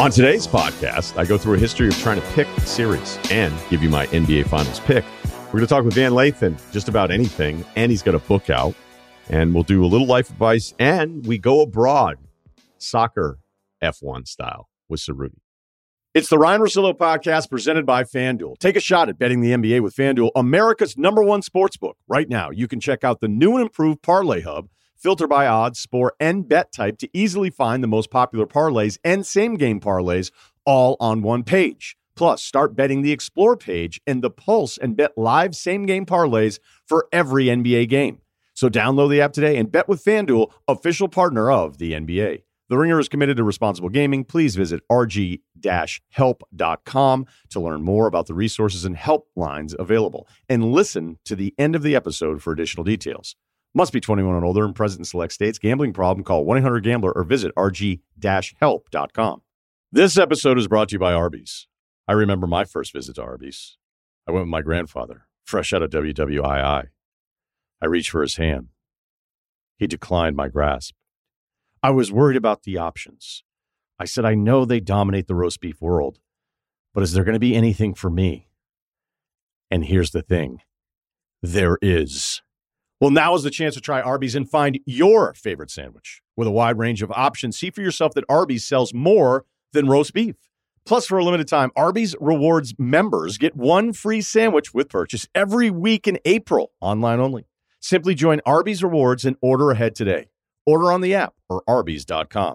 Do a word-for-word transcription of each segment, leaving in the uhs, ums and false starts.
On today's podcast, I go through a history of trying to pick a series and give you my N B A Finals pick. We're going to talk with Van Lathan just about anything, and he's got a book out, and we'll do a little life advice, and we go abroad, soccer F one style with Cerruti. It's the Ryan Russillo podcast presented by FanDuel. Take a shot at betting the N B A with FanDuel, America's number one sportsbook. Right now, you can check out the new and improved Parlay Hub. Filter by odds, sport, and bet type to easily find the most popular parlays and same-game parlays all on one page. Plus, start betting the Explore page and the Pulse and bet live same-game parlays for every N B A game. So download the app today and bet with FanDuel, official partner of the N B A. The Ringer is committed to responsible gaming. Please visit r g dash help dot com to learn more about the resources and helplines available. And listen to the end of the episode for additional details. Must be twenty-one and older and present in select states. Gambling problem? Call one eight hundred gambler or visit r g dash help dot com. This episode is brought to you by Arby's. I remember my first visit to Arby's. I went with my grandfather, fresh out of W W I I. I reached for his hand. He declined my grasp. I was worried about the options. I said, I know they dominate the roast beef world, but is there going to be anything for me? And here's the thing. There is. Well, now is the chance to try Arby's and find your favorite sandwich. With a wide range of options, see for yourself that Arby's sells more than roast beef. Plus, for a limited time, Arby's Rewards members get one free sandwich with purchase every week in April, online only. Simply join Arby's Rewards and order ahead today. Order on the app or arby's dot com.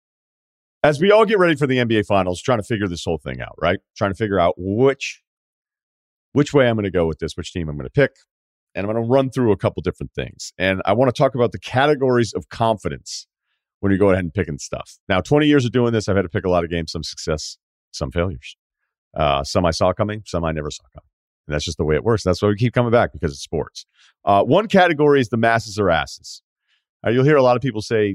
As we all get ready for the N B A Finals, trying to figure this whole thing out, right? Trying to figure out which, which way I'm going to go with this, which team I'm going to pick. And I'm going to run through a couple different things. And I want to talk about the categories of confidence when you go ahead and picking stuff. Now, twenty years of doing this, I've had to pick a lot of games, some success, some failures. Uh, some I saw coming, some I never saw coming. And that's just the way it works. That's why we keep coming back, because it's sports. Uh, one category is the masses are asses. Uh, you'll hear a lot of people say,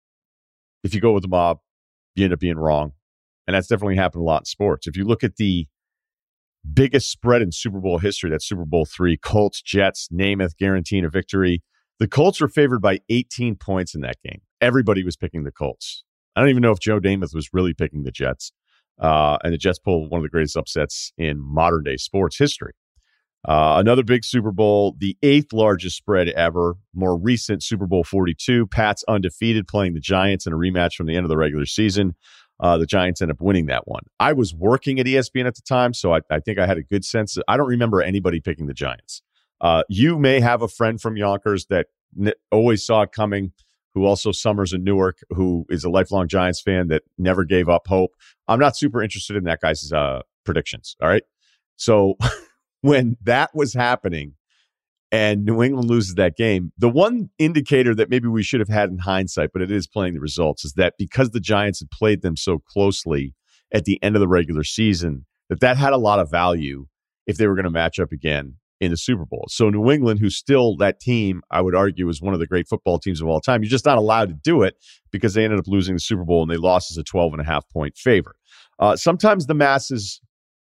if you go with the mob, you end up being wrong. And that's definitely happened a lot in sports. If you look at the biggest spread in Super Bowl history, that's Super Bowl three, Colts, Jets, Namath, guaranteeing a victory. The Colts were favored by eighteen points in that game. Everybody was picking the Colts. I don't even know if Joe Namath was really picking the Jets. Uh, and the Jets pulled one of the greatest upsets in modern day sports history. Uh, another big Super Bowl, the eighth largest spread ever, more recent Super Bowl forty-two, Pats undefeated playing the Giants in a rematch from the end of the regular season. Uh, the Giants end up winning that one. I was working at E S P N at the time, so I, I think I had a good sense. I don't remember anybody picking the Giants. Uh, you may have a friend from Yonkers that n- always saw it coming, who also summers in Newark, who is a lifelong Giants fan that never gave up hope. I'm not super interested in that guy's uh, predictions, all right? So when that was happening and New England loses that game, the one indicator that maybe we should have had in hindsight, but it is playing the results, is that because the Giants had played them so closely at the end of the regular season, that that had a lot of value if they were going to match up again in the Super Bowl. So New England, who's still that team, I would argue, is one of the great football teams of all time. You're just not allowed to do it because they ended up losing the Super Bowl and they lost as a twelve and a half point favorite. Uh, sometimes the masses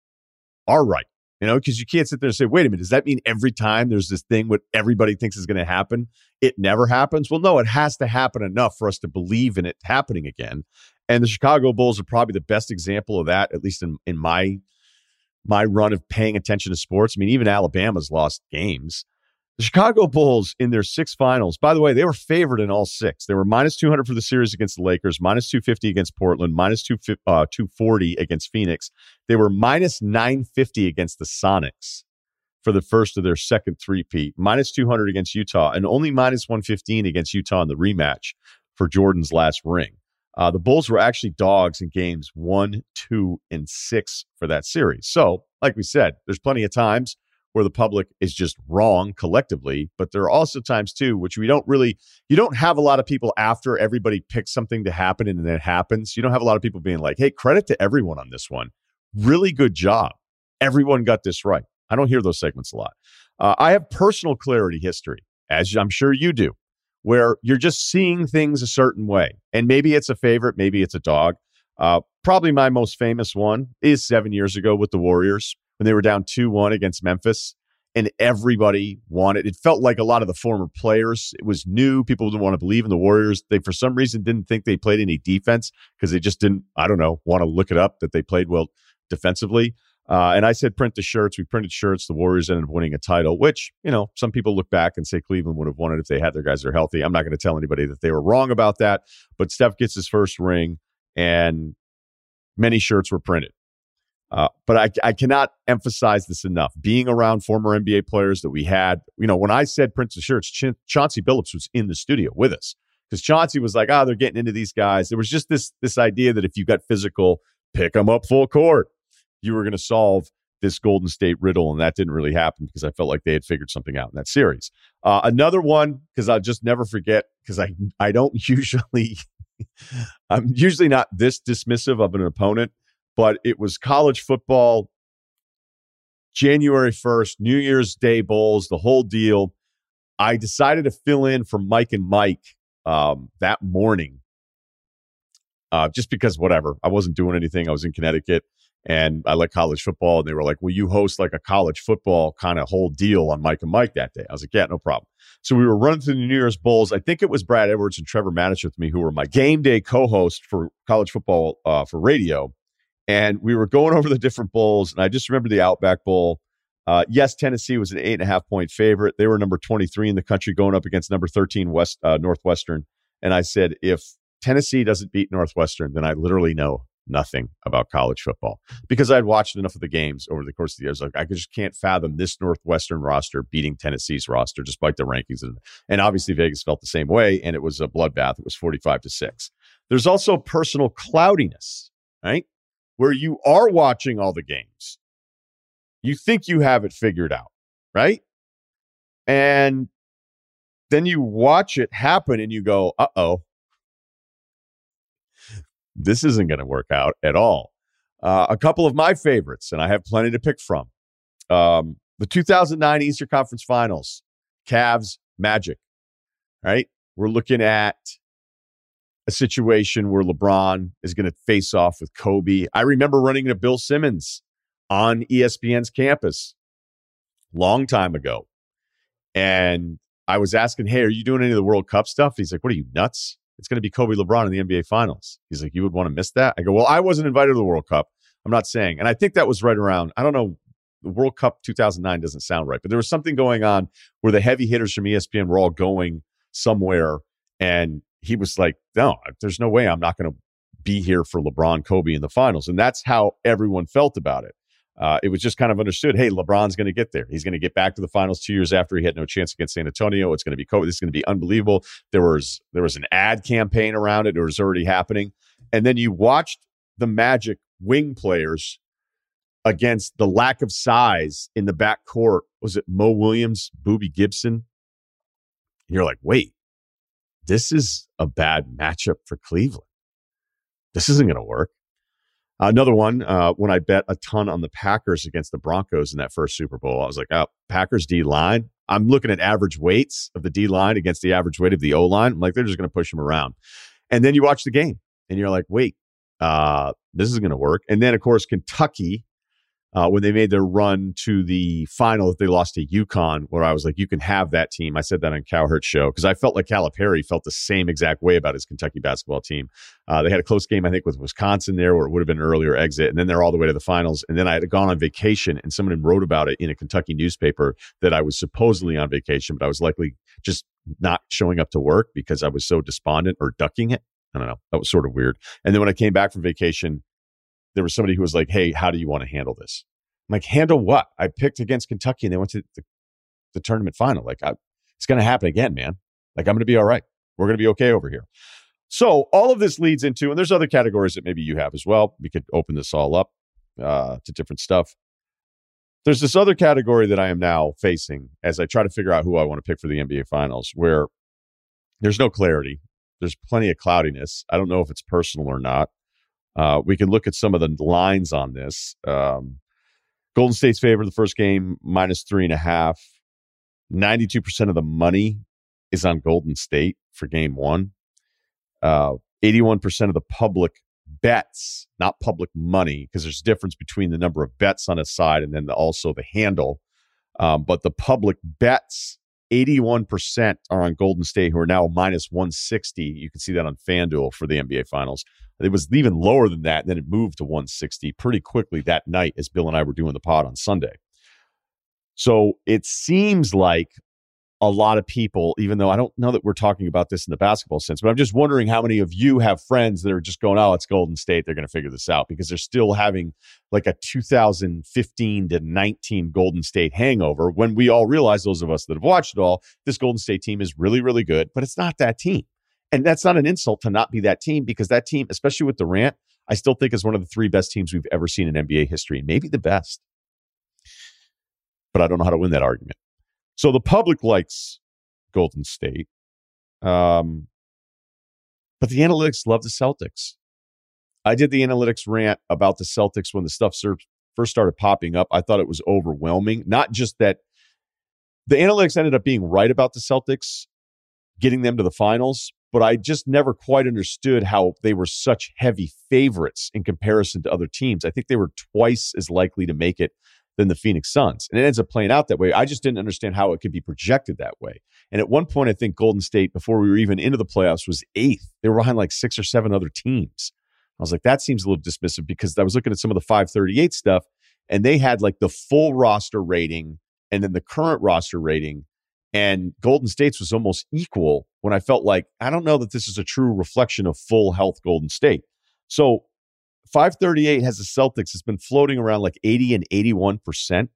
are right. You know, because you can't sit there and say, wait a minute, does that mean every time there's this thing what everybody thinks is going to happen, it never happens? Well, no, it has to happen enough for us to believe in it happening again. And the Chicago Bulls are probably the best example of that, at least in, in my, my run of paying attention to sports. I mean, even Alabama's lost games. The Chicago Bulls in their six finals, by the way, they were favored in all six. They were minus two hundred for the series against the Lakers, minus two fifty against Portland, minus two forty against Phoenix. They were minus nine fifty against the Sonics for the first of their second three-peat, minus two hundred against Utah, and only minus one fifteen against Utah in the rematch for Jordan's last ring. Uh, the Bulls were actually dogs in games one, two, and six for that series. So, like we said, there's plenty of times where the public is just wrong collectively, but there are also times too, which we don't really, you don't have a lot of people after everybody picks something to happen and then it happens. You don't have a lot of people being like, hey, credit to everyone on this one. Really good job. Everyone got this right. I don't hear those segments a lot. Uh, I have personal clarity history, as I'm sure you do, where you're just seeing things a certain way. And maybe it's a favorite, maybe it's a dog. Uh, probably my most famous one is seven years ago with the Warriors, when they were down two one against Memphis. and everybody wanted. It felt like a lot of the former players. It was new. People didn't want to believe in the Warriors. They, for some reason, didn't think they played any defense because they just didn't, I don't know, want to look it up that they played well defensively. Uh, and I said, print the shirts. We printed shirts. The Warriors ended up winning a title, which, you know, some people look back and say Cleveland would have won it if they had their guys that are healthy. I'm not going to tell anybody that they were wrong about that. But Steph gets his first ring, and many shirts were printed. Uh, but I, I cannot emphasize this enough. Being around former N B A players that we had, you know, when I said print the shirts, Ch- Chauncey Billups was in the studio with us because Chauncey was like, oh, they're getting into these guys. There was just this this idea that if you got physical, pick them up full court, you were going to solve this Golden State riddle, and that didn't really happen because I felt like they had figured something out in that series. Uh, another one, because I'll just never forget, because I, I don't usually, I'm usually not this dismissive of an opponent, but it was college football, January first, New Year's Day bowls, the whole deal. I decided to fill in for Mike and Mike um, that morning uh, just because whatever. I wasn't doing anything. I was in Connecticut, and I like college football. And they were like, will you host like a college football kind of whole deal on Mike and Mike that day? I was like, yeah, no problem. So we were running through the New Year's Bowls. I think it was Brad Edwards and Trevor Manich with me who were my game day co-host for college football uh, for radio. And we were going over the different bowls, and I just remember the Outback Bowl. Uh, yes, Tennessee was an eight and a half point favorite. They were number twenty-three in the country going up against number thirteen West uh, Northwestern. And I said, if Tennessee doesn't beat Northwestern, then I literally know nothing about college football because I'd watched enough of the games over the course of the years. Like I just can't fathom this Northwestern roster beating Tennessee's roster despite the rankings. And, and obviously Vegas felt the same way, and it was a bloodbath. It was forty-five to six. There's also personal cloudiness, right? Where you are watching all the games. You think you have it figured out, right? And then you watch it happen and you go, uh-oh, this isn't going to work out at all. Uh, a couple of my favorites, and I have plenty to pick from. Um, the two thousand nine Eastern Conference Finals, Cavs, Magic, right? We're looking at a situation where LeBron is going to face off with Kobe. I remember running into Bill Simmons on E S P N's campus long time ago. And I was asking, hey, are you doing any of the World Cup stuff? He's like, what are you, nuts? It's going to be Kobe LeBron in the N B A Finals. He's like, you would want to miss that? I go, well, I wasn't invited to the World Cup. I'm not saying. And I think that was right around, I don't know, the World Cup two thousand nine doesn't sound right, but there was something going on where the heavy hitters from E S P N were all going somewhere. And he was like, no, there's no way I'm not going to be here for LeBron, Kobe in the finals. And that's how everyone felt about it. Uh, it was just kind of understood, hey, LeBron's going to get there. He's going to get back to the finals two years after he had no chance against San Antonio. It's going to be Kobe. This is going to be unbelievable. There was there was an ad campaign around it. It was already happening. And then you watched the Magic wing players against the lack of size in the backcourt. Was it Mo Williams, Boobie Gibson? And you're like, wait, this is a bad matchup for Cleveland. This isn't going to work. Another one, uh, when I bet a ton on the Packers against the Broncos in that first Super Bowl, I was like, oh, Packers D-line. I'm looking at average weights of the D-line against the average weight of the O-line. I'm like, they're just going to push them around. And then you watch the game, and you're like, wait, uh, this is going to work. And then, of course, Kentucky, uh, when they made their run to the final, they lost to UConn, where I was like, you can have that team. I said that on Cowherd's show because I felt like Calipari felt the same exact way about his Kentucky basketball team. Uh, they had a close game, I think, with Wisconsin there, where it would have been an earlier exit, and then they're all the way to the finals. And then I had gone on vacation, and someone wrote about it in a Kentucky newspaper that I was supposedly on vacation, but I was likely just not showing up to work because I was so despondent or ducking it. I don't know. That was sort of weird. And then when I came back from vacation, there was somebody who was like, hey, how do you want to handle this? I'm like, handle what? I picked against Kentucky and they went to the, the tournament final. Like, I, it's going to happen again, man. Like, I'm going to be all right. We're going to be okay over here. So all of this leads into, and there's other categories that maybe you have as well. We could open this all up uh, to different stuff. There's this other category that I am now facing as I try to figure out who I want to pick for the N B A Finals, where there's no clarity. There's plenty of cloudiness. I don't know if it's personal or not. Uh, we can look at some of the lines on this. Um, Golden State's favor the first game, minus three and a half. ninety-two percent of the money is on Golden State for game one. Uh, eighty-one percent of the public bets, not public money, because there's a difference between the number of bets on a side and then the, also the handle. Um, but the public bets, eighty-one percent are on Golden State, who are now minus one sixty. You can see that on FanDuel for the N B A Finals. It was even lower than that, and then it moved to one sixty pretty quickly that night as Bill and I were doing the pod on Sunday. So it seems like a lot of people, even though I don't know that we're talking about this in the basketball sense, but I'm just wondering how many of you have friends that are just going, oh, it's Golden State, they're going to figure this out, because they're still having like a two thousand fifteen to nineteen Golden State hangover, when we all realize, those of us that have watched it all, this Golden State team is really, really good, but it's not that team. And that's not an insult to not be that team, because that team, especially with Durant, I still think is one of the three best teams we've ever seen in N B A history, and maybe the best. But I don't know how to win that argument. So the public likes Golden State, um, but the analytics love the Celtics. I did the analytics rant about the Celtics when the stuff first started popping up. I thought it was overwhelming. Not just that the analytics ended up being right about the Celtics, getting them to the finals, but I just never quite understood how they were such heavy favorites in comparison to other teams. I think they were twice as likely to make it than the Phoenix Suns. And it ends up playing out that way. I just didn't understand how it could be projected that way. And at one point, I think Golden State, before we were even into the playoffs, was eighth. They were behind like six or seven other teams. I was like, that seems a little dismissive, because I was looking at some of the five thirty-eight stuff, and they had like the full roster rating and then the current roster rating. And Golden State's was almost equal, when I felt like, I don't know that this is a true reflection of full health Golden State. So five thirty-eight has the Celtics. It's been floating around like eighty and eighty-one percent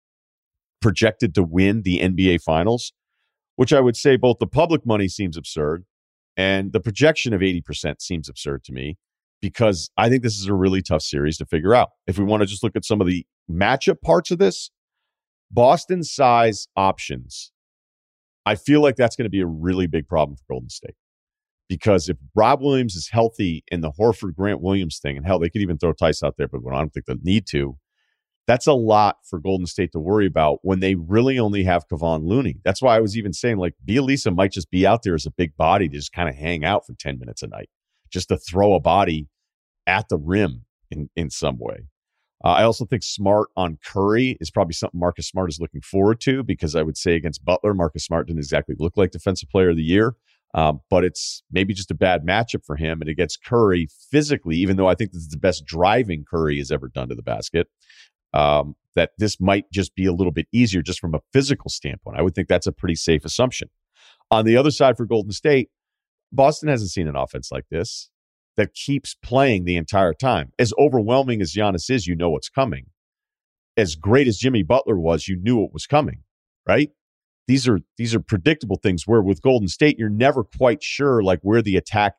projected to win the N B A Finals, which I would say both the public money seems absurd and the projection of eighty percent seems absurd to me, because I think this is a really tough series to figure out. If we want to just look at some of the matchup parts of this, Boston size options, I feel like that's going to be a really big problem for Golden State. Because if Rob Williams is healthy in the Horford Grant Williams thing, and hell, they could even throw Tice out there, but I don't think they'll need to. That's a lot for Golden State to worry about when they really only have Kevon Looney. That's why I was even saying, like, Bielisa might just be out there as a big body to just kind of hang out for ten minutes a night, just to throw a body at the rim in, in some way. Uh, I also think Smart on Curry is probably something Marcus Smart is looking forward to, because I would say against Butler, Marcus Smart didn't exactly look like Defensive Player of the Year. Um, but it's maybe just a bad matchup for him. And against Curry physically, even though I think this is the best driving Curry has ever done to the basket, um, that this might just be a little bit easier just from a physical standpoint. I would think that's a pretty safe assumption. On the other side for Golden State, Boston hasn't seen an offense like this that keeps playing the entire time. As overwhelming as Giannis is, you know what's coming. As great as Jimmy Butler was, you knew it was coming, right? These are these are predictable things, where with Golden State, you're never quite sure like where the attack,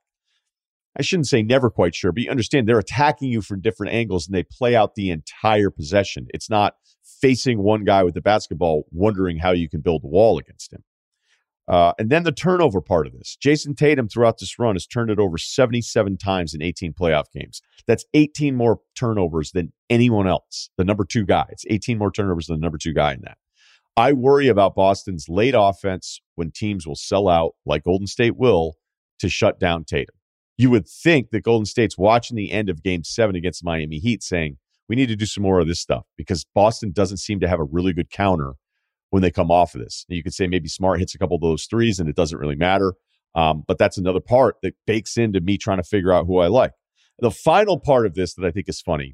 I shouldn't say never quite sure, but you understand they're attacking you from different angles and they play out the entire possession. It's not facing one guy with the basketball, wondering how you can build a wall against him. Uh, and then the turnover part of this. Jason Tatum throughout this run has turned it over seventy-seven times in eighteen playoff games. That's eighteen more turnovers than anyone else. The number two guy. It's eighteen more turnovers than the number two guy in that. I worry about Boston's late offense when teams will sell out, like Golden State will, to shut down Tatum. You would think that Golden State's watching the end of Game seven against Miami Heat saying, we need to do some more of this stuff, because Boston doesn't seem to have a really good counter when they come off of this. You could say maybe Smart hits a couple of those threes and it doesn't really matter. Um, but that's another part that bakes into me trying to figure out who I like. The final part of this that I think is funny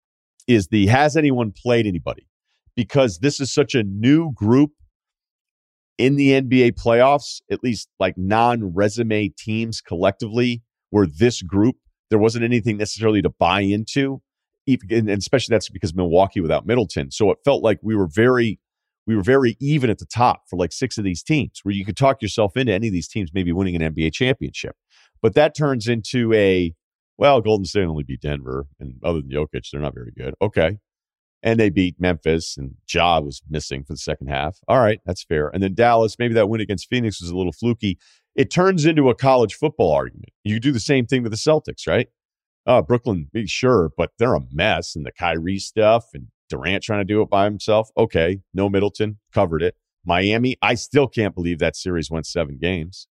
is the has anyone played anybody? Because this is such a new group in the N B A playoffs, at least like non-resume teams collectively, where this group, there wasn't anything necessarily to buy into, and especially that's because Milwaukee without Middleton. So it felt like we were very, we were very even at the top for like six of these teams, where you could talk yourself into any of these teams maybe winning an N B A championship. But that turns into a, well, Golden State only beat Denver, and other than Jokic, they're not very good. Okay. And they beat Memphis, and Ja was missing for the second half. All right, that's fair. And then Dallas, maybe that win against Phoenix was a little fluky. It turns into a college football argument. You do the same thing with the Celtics, right? Uh, Brooklyn, sure, but they're a mess. And the Kyrie stuff and Durant trying to do it by himself. Okay, no Middleton, covered it. Miami, I still can't believe that series went seven games.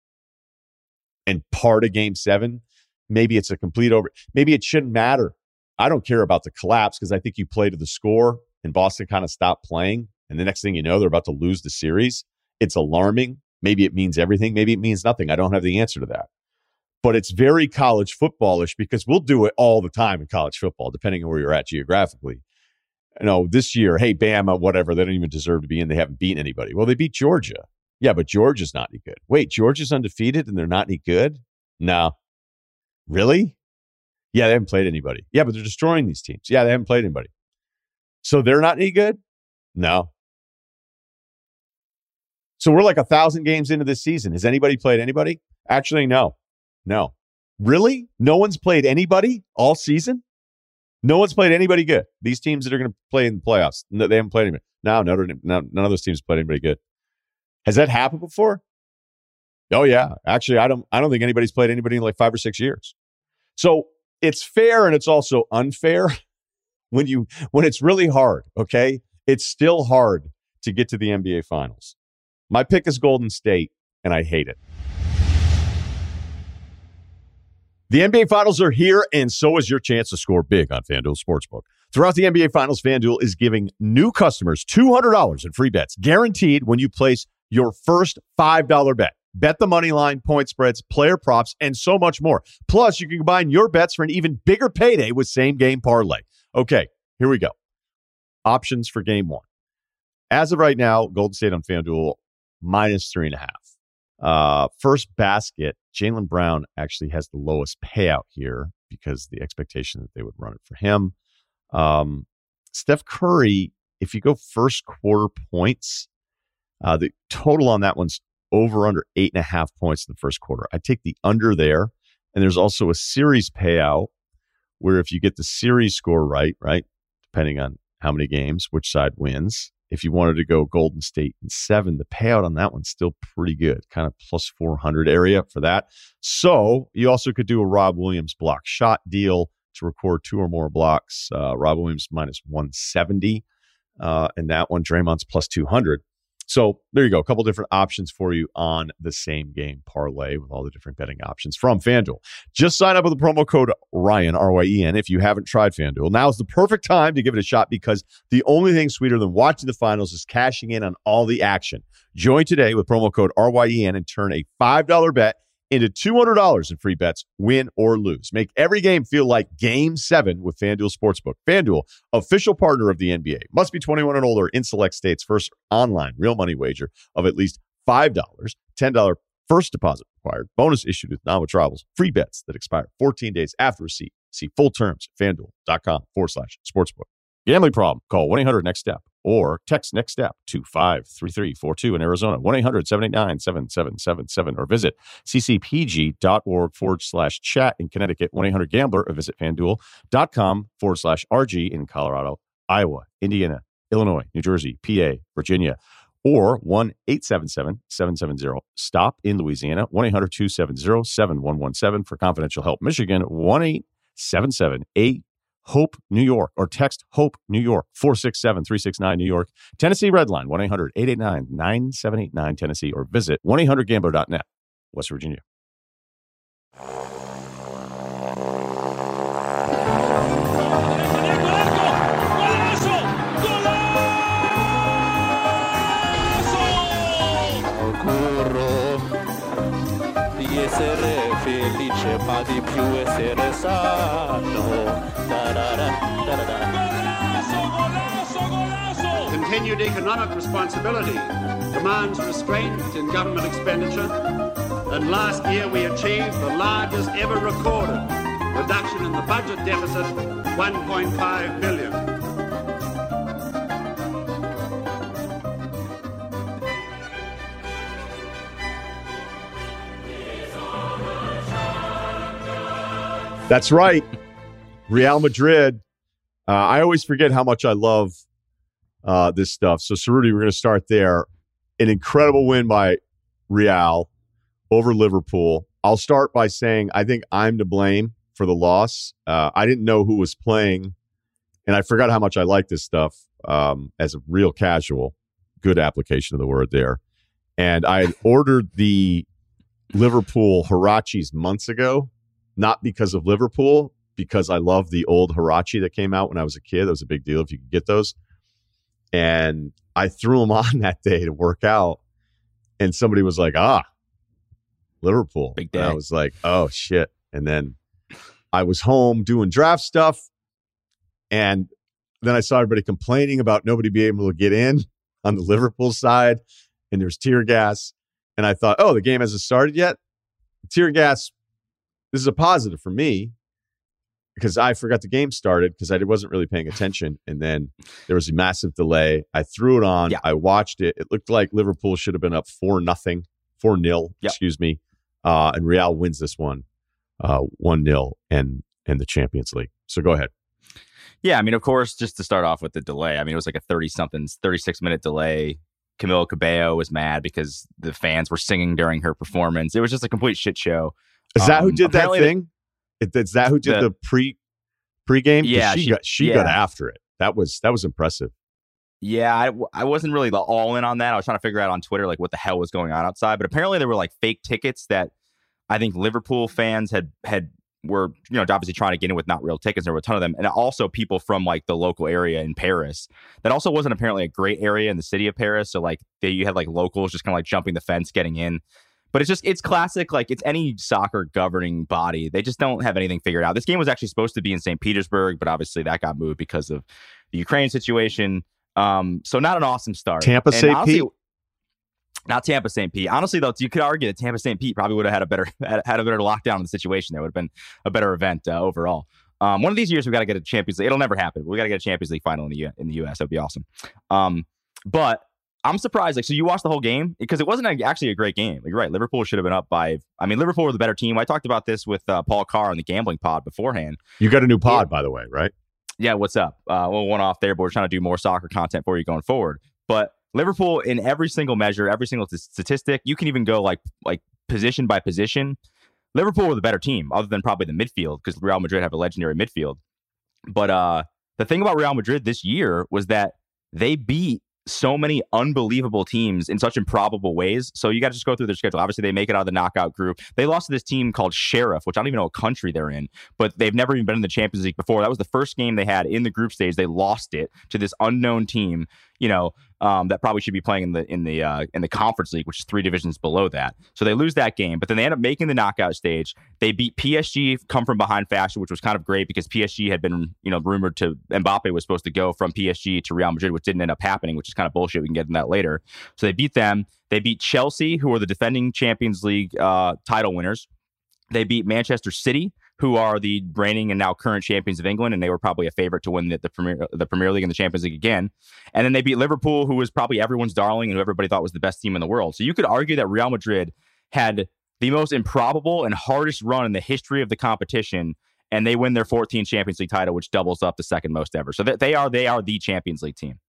And part of game seven, maybe it's a complete over. Maybe it shouldn't matter. I don't care about the collapse, because I think you play to the score, and Boston kind of stopped playing. and the next thing you know, they're about to lose the series. It's alarming. Maybe it means everything. Maybe it means nothing. I don't have the answer to that. But it's very college footballish because we'll do it all the time in college football, depending on where you're at geographically. You know, this year, hey, Bama, whatever, they don't even deserve to be in. They haven't beaten anybody. Well, they beat Georgia. Yeah, but Georgia's not any good. Wait, Georgia's undefeated and they're not any good? No. Really? Yeah, they haven't played anybody. Yeah, but they're destroying these teams. Yeah, they haven't played anybody. So they're not any good? No. So we're like a thousand games into this season. Has anybody played anybody? Actually, no. No. Really? No one's played anybody all season? No one's played anybody good. These teams that are going to play in the playoffs, no, they haven't played anybody. No, no, no, none of those teams played anybody good. Has that happened before? Oh, yeah. Actually, I don't I don't think anybody's played anybody in like five or six years. So it's fair and it's also unfair when you when it's really hard, okay? It's still hard to get to the N B A Finals. My pick is Golden State, and I hate it. The N B A Finals are here, and so is your chance to score big on FanDuel Sportsbook. Throughout the N B A Finals, FanDuel is giving new customers two hundred dollars in free bets, guaranteed when you place your first five dollars bet. Bet the money line, point spreads, player props, and so much more. Plus, you can combine your bets for an even bigger payday with same-game parlay. Okay, here we go. Options for game one. As of right now, Golden State on FanDuel, minus three and a half. Uh, first basket, Jaylen Brown actually has the lowest payout here because the expectation that they would run it for him. Um, Steph Curry, if you go first quarter points, uh, the total on that one's over under eight and a half points in the first quarter. I take the under there. And there's also a series payout where if you get the series score right, right, depending on how many games, which side wins. If you wanted to go Golden State in seven, the payout on that one's still pretty good, kind of plus four hundred area for that. So you also could do a Rob Williams block shot deal to record two or more blocks. Uh, Rob Williams minus one seventy. Uh, and that one, Draymond's plus two hundred. So there you go. A couple different options for you on the same game parlay with all the different betting options from FanDuel. Just sign up with the promo code Ryan, R Y E N, if you haven't tried FanDuel. Now is the perfect time to give it a shot because the only thing sweeter than watching the finals is cashing in on all the action. Join today with promo code R Y E N and turn a five dollars bet into two hundred dollars in free bets, win or lose. Make every game feel like Game seven with FanDuel Sportsbook. FanDuel, official partner of the N B A. Must be twenty-one and older in select states. First online real money wager of at least five dollars. ten dollars first deposit required. Bonus issued with non-withdrawals. Free bets that expire fourteen days after receipt. See full terms at FanDuel.com forward slash sportsbook. Gambling problem? Call one eight hundred next step or text next step to five three three four two in Arizona, one eight hundred seven eight nine seven seven seven seven, or visit ccpg.org forward slash chat in Connecticut, one eight hundred gambler, or visit fanduel.com forward slash RG in Colorado, Iowa, Indiana, Illinois, New Jersey, P A, Virginia, or one eight seven seven seven seven zero stop in Louisiana, one eight hundred two seven zero seven one one seven for confidential help. Michigan, one eight seven seven eight Hope, New York, or text Hope, New York, four six seven three six nine, New York. Tennessee Redline, one eight hundred eight eight nine nine seven eight nine, Tennessee, or visit one eight hundred gambler dot net, West Virginia. Essere felice, ma di più essere sano. Continued economic responsibility demands restraint in government expenditure, and last year we achieved the largest ever recorded reduction in the budget deficit, one point five billion dollars. That's right. Real Madrid. Uh, I always forget how much I love uh, this stuff. So, Cerruti, we're going to start there. An incredible win by Real over Liverpool. I'll start by saying I think I'm to blame for the loss. Uh, I didn't know who was playing, and I forgot how much I like this stuff um, as a real casual. Good application of the word there. And I had ordered the Liverpool Hirachis months ago. Not because of Liverpool, because I love the old Hirachi that came out when I was a kid. That was a big deal if you could get those. And I threw them on that day to work out, and somebody was like, "Ah, Liverpool." Big day. And I was like, "Oh shit!" And then I was home doing draft stuff, and then I saw everybody complaining about nobody being able to get in on the Liverpool side, and there's tear gas. And I thought, "Oh, the game hasn't started yet." Tear gas. This is a positive for me, because I forgot the game started because I wasn't really paying attention. And then there was a massive delay. I threw it on. Yeah. I watched it. It looked like Liverpool should have been up four nothing, four nil, Yeah. excuse me. Uh, and Real wins this one, uh, one nil, and and the Champions League. So go ahead. Yeah, I mean, of course, just to start off with the delay. I mean, it was like a thirty-something, thirty-six minute delay. Camila Cabello was mad because the fans were singing during her performance. It was just a complete shit show. Is that who Um, did that apparently thing? It, is that who did the, the- the pre pregame? 'Cause Yeah, she, she- got she yeah. got after it. That was that was impressive. Yeah, I, I wasn't really all in on that. I was trying to figure out on Twitter like what the hell was going on outside. But apparently there were like fake tickets that I think Liverpool fans had had were you know obviously trying to get in with not real tickets. There were a ton of them, and also people from like the local area in Paris. That also wasn't apparently a great area in the city of Paris. So like they, you had like locals just kind of like jumping the fence, getting in. But it's just, it's classic. Like, it's any soccer governing body. They just don't have anything figured out. This game was actually supposed to be in Saint Petersburg, but obviously that got moved because of the Ukraine situation. Um, so not an awesome start. Tampa Saint Pete? Not Tampa Saint Pete. Honestly, though, you could argue that Tampa Saint Pete probably would have had a better had, had a better lockdown in the situation. There would have been a better event uh, overall. Um, one of these years, we got to get a Champions League. It'll never happen. We got to get a Champions League final in the U- in the U S. That'd be awesome. Um, but I'm surprised. Like, so you watched the whole game because it wasn't a, actually a great game. Like, you're right. Liverpool should have been up by. I mean, Liverpool were the better team. I talked about this with uh, Paul Carr on the gambling pod beforehand. You got a new pod, Yeah. by the way, right? Yeah, what's up? Uh, well, one off there, but we're trying to do more soccer content for you going forward. But Liverpool, in every single measure, every single t- statistic, you can even go like like position by position. Liverpool were the better team, other than probably the midfield, because Real Madrid have a legendary midfield. But uh, the thing about Real Madrid this year was that they beat so many unbelievable teams in such improbable ways. So you got to just go through their schedule. Obviously, they make it out of the knockout group. They lost to this team called Sheriff, which I don't even know what country they're in, but they've never even been in the Champions League before. That was the first game they had in the group stage. They lost it to this unknown team, you know, um, that probably should be playing in the in the uh, in the Conference League, which is three divisions below that. So they lose that game, but then they end up making the knockout stage. They beat P S G, come from behind fashion, which was kind of great because P S G had been, you know, rumored to Mbappe was supposed to go from P S G to Real Madrid, which didn't end up happening, which is kind of bullshit. We can get into that later. So they beat them. They beat Chelsea, who are the defending Champions League uh, title winners. They beat Manchester City, who are the reigning and now current champions of England, and they were probably a favorite to win the, the Premier the Premier League and the Champions League again. And then they beat Liverpool, who was probably everyone's darling and who everybody thought was the best team in the world. So you could argue that Real Madrid had the most improbable and hardest run in the history of the competition, and they win their fourteenth Champions League title, which doubles up the second most ever. So they are they are the Champions League team.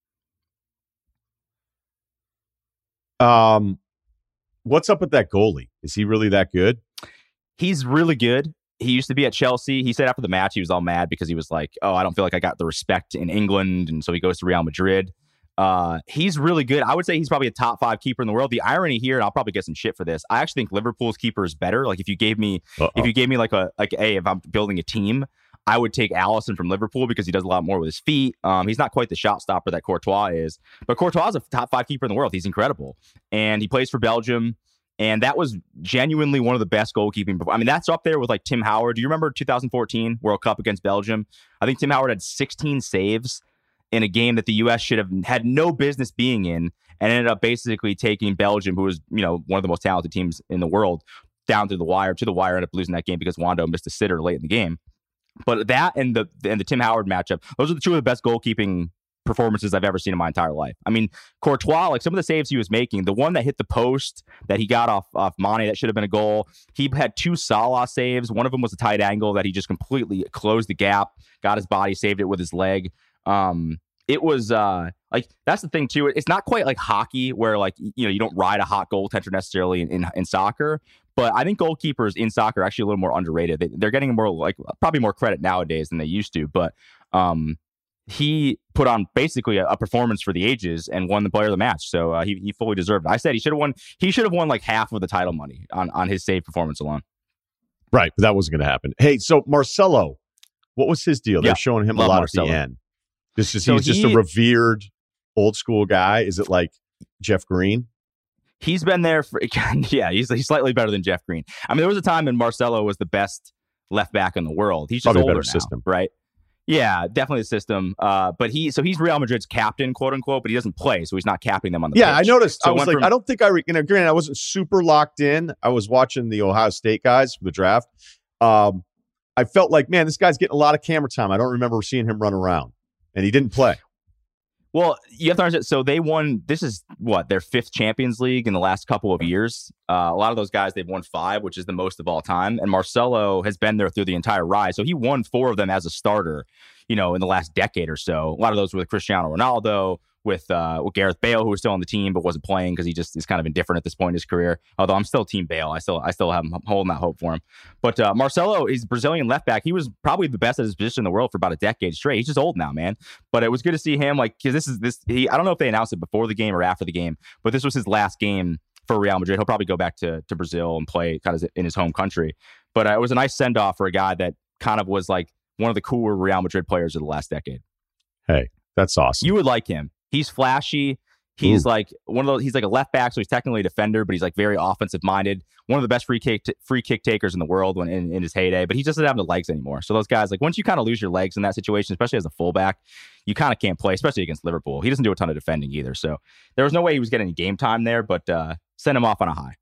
Um, what's up with that goalie? Is he really that good? He's really good. He used to be at Chelsea. He said after the match, he was all mad because he was like, oh, I don't feel like I got the respect in England. And so he goes to Real Madrid. Uh, he's really good. I would say he's probably a top five keeper in the world. The irony here, and I'll probably get some shit for this, I actually think Liverpool's keeper is better. Like if you gave me, Uh-oh. if you gave me like a, like, hey, if I'm building a team, I would take Alisson from Liverpool because he does a lot more with his feet. Um, he's not quite the shot stopper that Courtois is, but Courtois is a top five keeper in the world. He's incredible. And he plays for Belgium. And that was genuinely one of the best goalkeeping. I mean, that's up there with like Tim Howard. Do you remember two thousand fourteen World Cup against Belgium? I think Tim Howard had sixteen saves in a game that the U S should have had no business being in, and ended up basically taking Belgium, who was, you know, one of the most talented teams in the world, down to the wire. To the wire, ended up losing that game because Wando missed a sitter late in the game. But that and the and the Tim Howard matchup, those are the two of the best goalkeeping performances I've ever seen in my entire life. I mean, Courtois, like some of the saves he was making, the one that hit the post that he got off off Mane, that should have been a goal. He had two Salah saves. One of them was a tight angle that he just completely closed the gap, got his body, saved it with his leg. Um, it was uh, like, that's the thing too. It's not quite like hockey where like, you know, you don't ride a hot goaltender necessarily in, in, in soccer. But I think goalkeepers in soccer are actually a little more underrated. They, they're getting more like probably more credit nowadays than they used to. But um, he put on basically a, a performance for the ages and won the player of the match. So uh, he he fully deserved it. I said he should have won. He should have won like half of the title money on on his save performance alone. Right, but that wasn't going to happen. Hey, so Marcelo, what was his deal? Yeah, They're showing him a love lot Marcelo. at the end. This is So he's just a he- revered old school guy? Is it like Jeff Green? He's been there for, yeah, he's, he's slightly better than Jeff Green. I mean, there was a time when Marcelo was the best left back in the world. He's just Probably a older better now, system. right? Yeah, definitely the system. Uh, but he, so he's Real Madrid's captain, quote unquote, but he doesn't play, so he's not capping them on the Yeah, pitch. I noticed. So I was like, from, I don't think I, re- you know, granted, I wasn't super locked in. I was watching the Ohio State guys for the draft. Um, I felt like, man, this guy's getting a lot of camera time. I don't remember seeing him run around, and he didn't play. Well, you have to understand. So they won. This is what their fifth Champions League in the last couple of years. Uh, a lot of those guys, they've won five, which is the most of all time. And Marcelo has been there through the entire ride. So he won four of them as a starter, you know, in the last decade or so. A lot of those were with Cristiano Ronaldo, with uh, with Gareth Bale, who was still on the team but wasn't playing because he just is kind of indifferent at this point in his career. Although I'm still Team Bale, I still I still have I'm holding that hope for him. But uh, Marcelo is Brazilian left back. He was probably the best at his position in the world for about a decade straight. He's just old now, man. But it was good to see him. Like, because this is this. He I don't know if they announced it before the game or after the game, but this was his last game for Real Madrid. He'll probably go back to to Brazil and play kind of in his home country. But uh, it was a nice send off for a guy that kind of was like one of the cooler Real Madrid players of the last decade. Hey, that's awesome. You would like him. He's flashy. He's Ooh. like one of those. He's like a left back, so he's technically a defender, but he's like very offensive minded. One of the best free kick t- free kick takers in the world when in, in his heyday. But he just doesn't have the legs anymore. So those guys, like once you kind of lose your legs in that situation, especially as a fullback, you kind of can't play, especially against Liverpool. He doesn't do a ton of defending either. So there was no way he was getting any game time there. But uh, send him off on a high.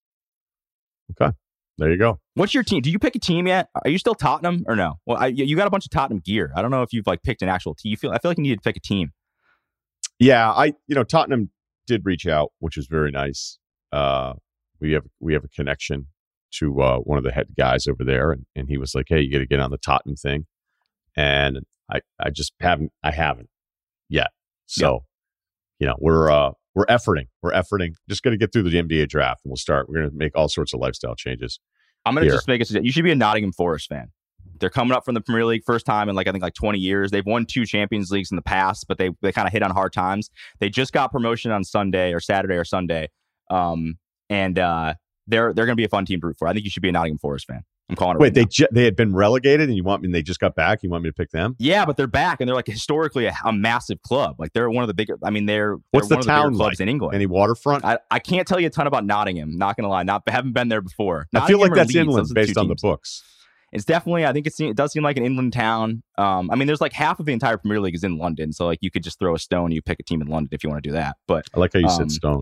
Okay, there you go. What's your team? Do you pick a team yet? Are you still Tottenham or no? Well, I, you got a bunch of Tottenham gear. I don't know if you've like picked an actual team. You feel I feel like you need to pick a team. Yeah, I you know Tottenham did reach out, which was very nice. Uh, we have we have a connection to uh, one of the head guys over there, and, and he was like, "Hey, you got to get on the Tottenham thing," and I I just haven't I haven't yet. So, yep. you know, we're uh, we're efforting, we're efforting. Just got to get through the N B A draft, and we'll start. We're going to make all sorts of lifestyle changes. I'm going to here. just make a suggestion. You should be a Nottingham Forest fan. They're coming up from the Premier League first time in like I think like twenty years. They've won two Champions Leagues in the past, but they they kind of hit on hard times. They just got promotion on Sunday or Saturday or Sunday, um, and uh, they're they're going to be a fun team to root for. I think you should be a Nottingham Forest fan. I'm calling it. Wait, right they now. ju- they had been relegated, and you want me? And they just got back. You want me to pick them? Yeah, but they're back, and they're like historically a, a massive club. Like they're one of the bigger. I mean, they're, they're What's one the of the bigger town clubs like? in England. Any waterfront? I, I can't tell you a ton about Nottingham. Not gonna lie, not haven't been there before. I feel Nottingham like or that's Leeds, inland those are the based two on the teams. books. It's definitely, I think it's, it does seem like an inland town. Um, I mean, there's like half of the entire Premier League is in London. So like you could just throw a stone, you pick a team in London if you want to do that. But I like how you um, said stone.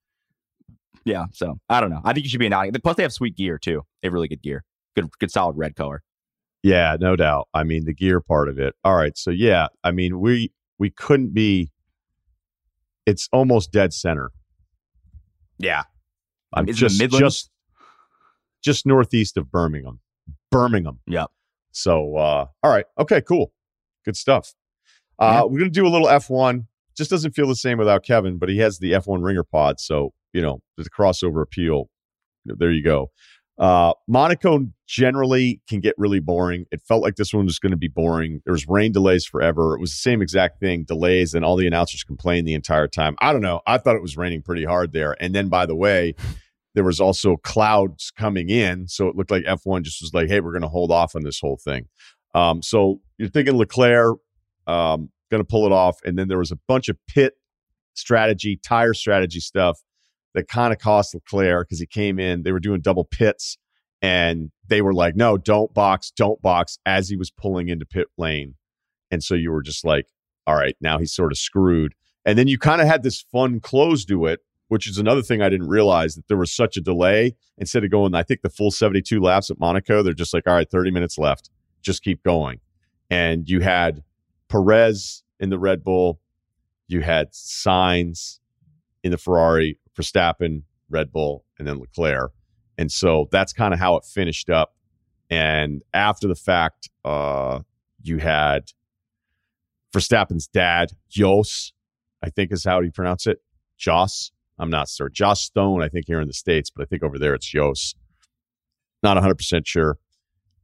Yeah. So I don't know. I think you should be an Nottingham. Plus they have sweet gear too. They have really good gear. Good, good solid red color. Yeah, no doubt. I mean, the gear part of it. All right. So yeah, I mean, we, we couldn't be, it's almost dead center. Yeah. I'm Is it just, the Midlands? just, just northeast of Birmingham. Birmingham. Yep. So, uh, all right. Okay, cool. Good stuff. Uh, Yeah. We're going to do a little F one. Just doesn't feel the same without Kevin, but he has the F one ringer pod. So, you know, the crossover appeal. There you go. Uh, Monaco generally can get really boring. It felt like this one was going to be boring. There was rain delays forever. It was the same exact thing, delays, and all the announcers complained the entire time. I don't know. I thought it was raining pretty hard there. And then, by the way, there was also clouds coming in, so it looked like F one just was like, hey, we're going to hold off on this whole thing. Um, so you're thinking Leclerc um, going to pull it off, and then there was a bunch of pit strategy, tire strategy stuff that kind of cost Leclerc because he came in. They were doing double pits, and they were like, no, don't box, don't box, as he was pulling into pit lane. And so you were just like, all right, now he's sort of screwed. And then you kind of had this fun close to it, which is another thing I didn't realize, that there was such a delay. Instead of going, I think, the full seventy-two laps at Monaco, they're just like, all right, thirty minutes left. Just keep going. And you had Perez in the Red Bull. You had Sainz in the Ferrari, Verstappen, Red Bull, and then Leclerc. And so that's kind of how it finished up. And after the fact, uh, you had Verstappen's dad, Jos, I think is how you pronounce it. Jos. I'm not sure. Josh Stone, I think, here in the States, but I think over there it's Jos. Not one hundred percent sure.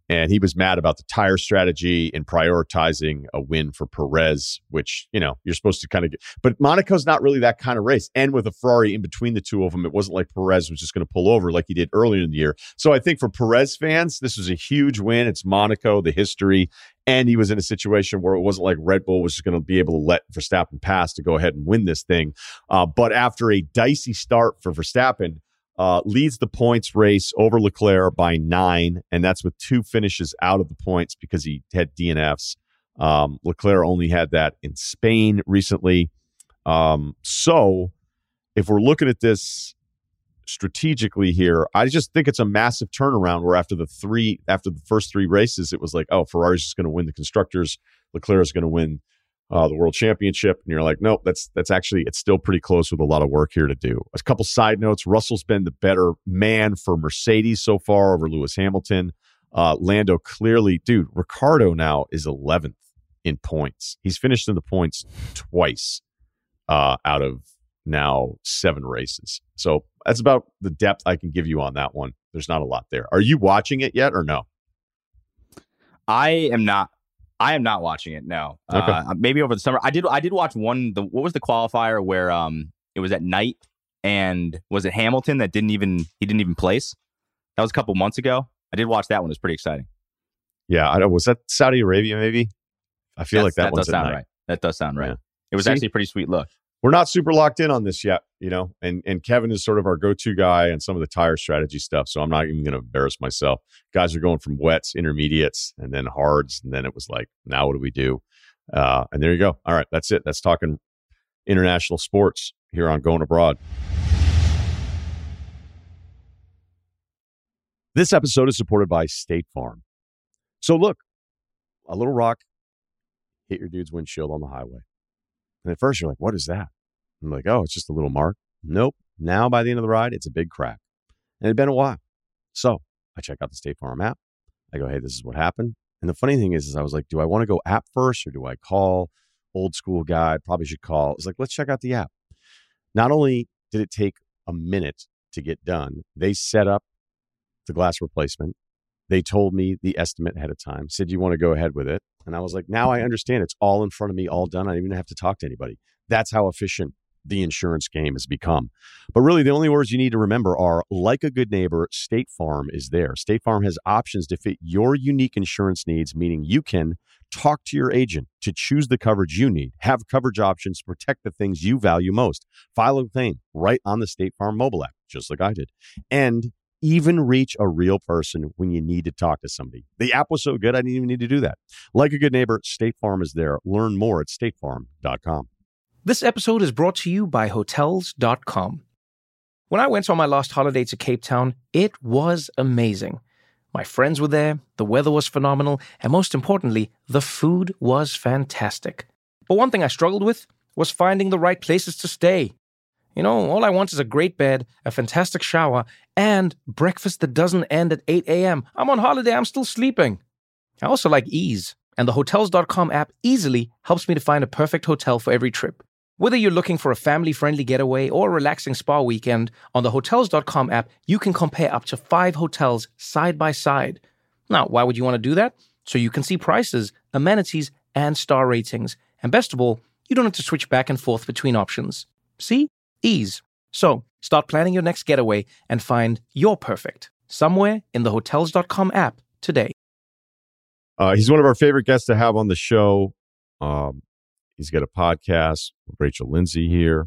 And he was mad about the tire strategy and prioritizing a win for Perez, which, you know, you're supposed to kind of get. But Monaco's not really that kind of race. And with a Ferrari in between the two of them, it wasn't like Perez was just going to pull over like he did earlier in the year. So I think for Perez fans, this was a huge win. It's Monaco, the history. And he was in a situation where it wasn't like Red Bull was just going to be able to let Verstappen pass to go ahead and win this thing. Uh, but after a dicey start for Verstappen, Uh, leads the points race over Leclerc by nine, and that's with two finishes out of the points because he had D N Fs. Um, Leclerc only had that in Spain recently. Um, so if we're looking at this strategically here, I just think it's a massive turnaround where after the three, after the first three races, it was like, oh, Ferrari's just going to win the Constructors. Leclerc is going to win Uh, the World Championship, and you're like, nope, that's that's actually, it's still pretty close with a lot of work here to do. A couple side notes, Russell's been the better man for Mercedes so far over Lewis Hamilton. Uh, Lando clearly, dude, Ricciardo now is eleventh in points. He's finished in the points twice uh, out of now seven races. So that's about the depth I can give you on that one. There's not a lot there. Are you watching it yet or no? I am not. I am not watching it. No, okay. uh, maybe over the summer. I did. I did watch one. The what was the qualifier where um it was at night, and was it Hamilton that didn't even he didn't even place? That was a couple months ago. I did watch that one. It was pretty exciting. Yeah, I don't, was that Saudi Arabia? Maybe. I feel That's, like that, that one's does sound at night. right. That does sound right. Yeah. It was See? actually a pretty sweet look. We're not super locked in on this yet, you know, and and Kevin is sort of our go-to guy on some of the tire strategy stuff. So I'm not even going to embarrass myself. Guys are going from wets, intermediates, and then hards. And then it was like, now what do we do? Uh, and there you go. All right, that's it. That's talking international sports here on Going Abroad. This episode is supported by State Farm. So look, a little rock hit your dude's windshield on the highway. And at first you're like, what is that? I'm like, oh, it's just a little mark. Nope. Now by the end of the ride, it's a big crack. And it had been a while. So I check out the State Farm app. I go, hey, this is what happened. And the funny thing is, is I was like, do I want to go app first or do I call? Old school guy, probably should call. It's like, let's check out the app. Not only did it take a minute to get done, they set up the glass replacement. They told me the estimate ahead of time, said, you want to go ahead with it? And I was like, now I understand. It's all in front of me, all done. I don't even have to talk to anybody. That's how efficient the insurance game has become. But really, the only words you need to remember are, like a good neighbor, State Farm is there. State Farm has options to fit your unique insurance needs, meaning you can talk to your agent to choose the coverage you need, have coverage options to protect the things you value most, file a claim right on the State Farm mobile app, just like I did, and even reach a real person when you need to talk to somebody. The app was so good, I didn't even need to do that. Like a good neighbor, State Farm is there. Learn more at state farm dot com. This episode is brought to you by Hotels dot com. When I went on my last holiday to Cape Town, it was amazing. My friends were there, the weather was phenomenal, and most importantly, the food was fantastic. But one thing I struggled with was finding the right places to stay. You know, all I want is a great bed, a fantastic shower, and breakfast that doesn't end at eight a.m. I'm on holiday, I'm still sleeping. I also like ease, and the Hotels dot com app easily helps me to find a perfect hotel for every trip. Whether you're looking for a family-friendly getaway or a relaxing spa weekend, on the Hotels dot com app, you can compare up to five hotels side by side. Now, why would you want to do that? So you can see prices, amenities, and star ratings. And best of all, you don't have to switch back and forth between options. See? Ease. So, start planning your next getaway and find your perfect somewhere in the Hotels dot com app today. Uh, he's one of our favorite guests to have on the show. Um, he's got a podcast with Rachel Lindsay here.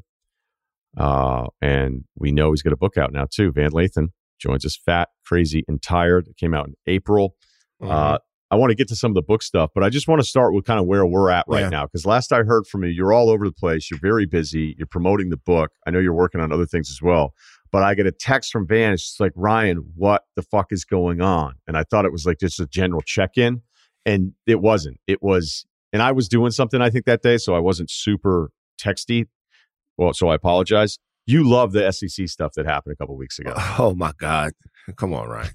Uh, and we know he's got a book out now, too. Van Lathan joins us, Fat, Crazy, and Tired. It came out in April. Mm-hmm. Uh, I want to get to some of the book stuff, but I just want to start with kind of where we're at right yeah. now. Because last I heard from you, you're all over the place. You're very busy. You're promoting the book. I know you're working on other things as well. But I get a text from Van. It's just like, Ryan, what the fuck is going on? And I thought it was like just a general check-in. And it wasn't. It was, and I was doing something, I think, that day. So I wasn't super texty. Well, so I apologize. You love the S E C stuff that happened a couple weeks ago. Oh, my God. Come on, Ryan.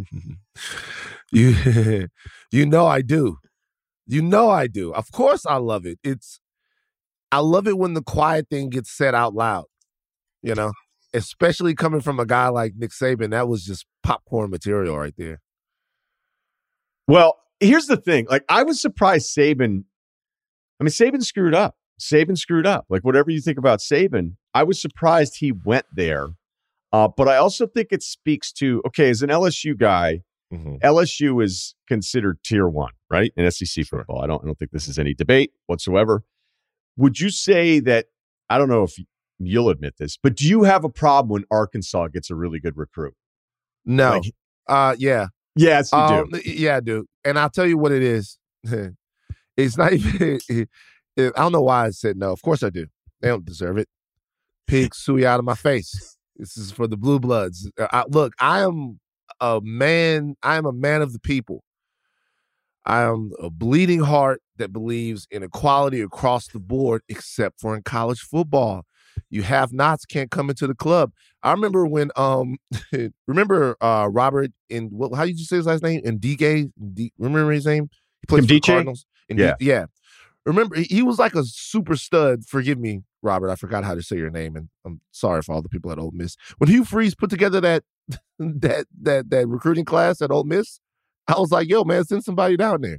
you you know I do. You know I do. Of course I love it. It's I love it when the quiet thing gets said out loud, you know, especially coming from a guy like Nick Saban. That was just popcorn material right there. Well, here's the thing. Like, I was surprised Saban. I mean, Saban screwed up. Saban screwed up. Like, whatever you think about Saban, I was surprised he went there. Uh, but I also think it speaks to, okay, as an L S U guy, mm-hmm. L S U is considered tier one, right? In S E C sure. football. I don't, I don't think this is any debate whatsoever. Would you say that, I don't know if you'll admit this, but do you have a problem when Arkansas gets a really good recruit? No. Like, uh, yeah. Yes, you um, do. Yeah, I do. And I'll tell you what it is. It's not even, it, it, I don't know why I said no. Of course I do. They don't deserve it. Pig suey out of my face. This is for the blue bloods. I, look, I am a man. I am a man of the people. I am a bleeding heart that believes in equality across the board, except for in college football. You have-nots can't come into the club. I remember when, um, remember uh, Robert in what? How did you say his last name? Ndike. D- remember his name? He played for the Cardinals. Ndi- yeah, yeah. Remember, he was like a super stud. Forgive me, Robert. I forgot how to say your name, and I'm sorry for all the people at Ole Miss. When Hugh Freeze put together that that that that recruiting class at Ole Miss, I was like, "Yo, man, send somebody down there.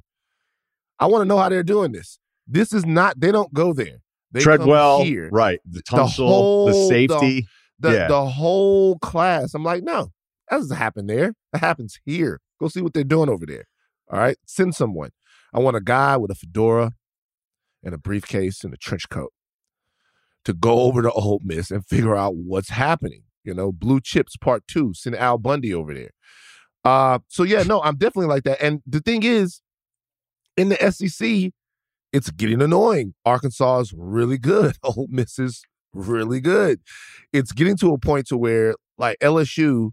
I want to know how they're doing this. This is not. They don't go there. They Treadwell, come here. right? The Tunsil, the, whole, the safety, the the, yeah. the whole class. I'm like, no, that doesn't happen there. That happens here. Go see what they're doing over there. All right, send someone. I want a guy with a fedora and a briefcase and a trench coat to go over to Ole Miss and figure out what's happening. You know, Blue Chips Part Two. Send Al Bundy over there. Uh, so yeah, no, I'm definitely like that. And the thing is, in the S E C, it's getting annoying. Arkansas is really good. Ole Miss is really good. It's getting to a point to where, like, L S U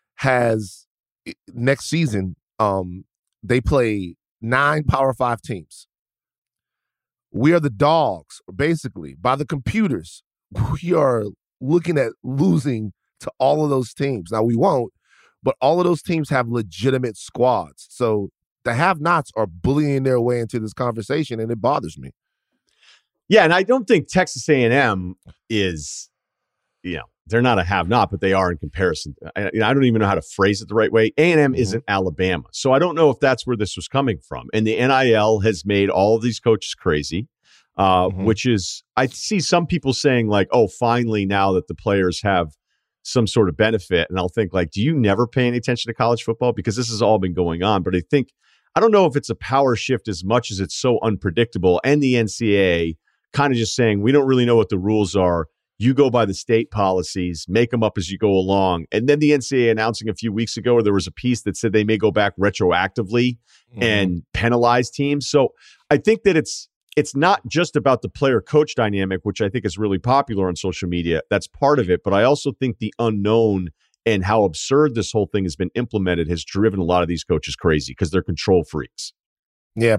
has next season, um, they play nine Power Five teams. We are the dogs, basically, by the computers. We are looking at losing to all of those teams. Now, we won't, but all of those teams have legitimate squads. So the have-nots are bullying their way into this conversation, and it bothers me. Yeah, and I don't think Texas A and M is, you know, they're not a have-not, but they are in comparison. I, I don't even know how to phrase it the right way. A and M mm-hmm. isn't Alabama. So I don't know if that's where this was coming from. And the N I L has made all of these coaches crazy, uh, mm-hmm. which is, I see some people saying like, oh, finally now that the players have some sort of benefit. And I'll think like, do you never pay any attention to college football? Because this has all been going on. But I think, I don't know if it's a power shift as much as it's so unpredictable. And the N C double A kind of just saying, we don't really know what the rules are. You go by the state policies, make them up as you go along. And then the N C double A announcing a few weeks ago, where there was a piece that said they may go back retroactively mm-hmm. and penalize teams. So I think that it's it's not just about the player-coach dynamic, which I think is really popular on social media. That's part of it. But I also think the unknown and how absurd this whole thing has been implemented has driven a lot of these coaches crazy because they're control freaks. Yeah.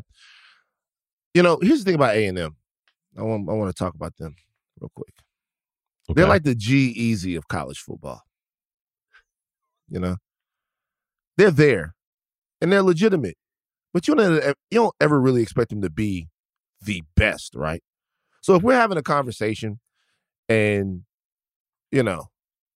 You know, here's the thing about A and M. I want, I want to talk about them real quick. Okay. They're like the G-Eazy of college football. You know? They're there, and they're legitimate. But you don't, you don't ever really expect them to be the best, right? So if we're having a conversation and, you know,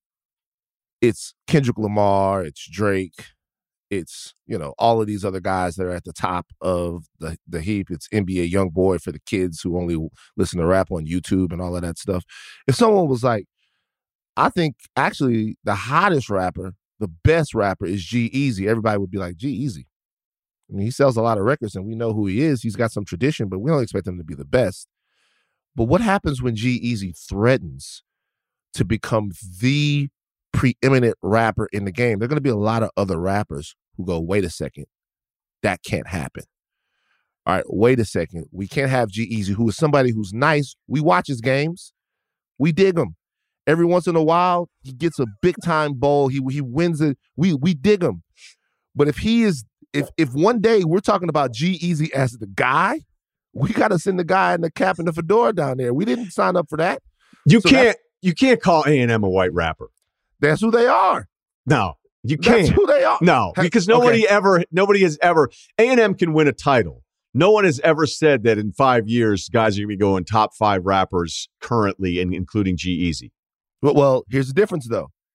it's Kendrick Lamar, it's Drake, it's, you know, all of these other guys that are at the top of the, the heap. It's N B A Youngboy for the kids who only listen to rap on YouTube and all of that stuff. If someone was like, I think actually the hottest rapper, the best rapper is G-Eazy, everybody would be like, G-Eazy. I mean, he sells a lot of records and we know who he is. He's got some tradition, but we don't expect him to be the best. But what happens when G-Eazy threatens to become the preeminent rapper in the game? There are going to be a lot of other rappers who go, wait a second, that can't happen. All right, wait a second. We can't have G-Eazy, who is somebody who's nice. We watch his games. We dig him. Every once in a while, he gets a big-time bowl. He he wins it. We we dig him. But if he is, if if one day we're talking about G-Eazy as the guy, we got to send the guy in the cap and the fedora down there. We didn't sign up for that. You so can't you can't call A and M a white rapper. That's who they are. No, you can't. That's who they are. No, because nobody okay. ever, nobody has ever, A and M can win a title. No one has ever said that in five years, guys are going to be going top five rappers currently, and including G-Eazy. Well, well, here's the difference, though.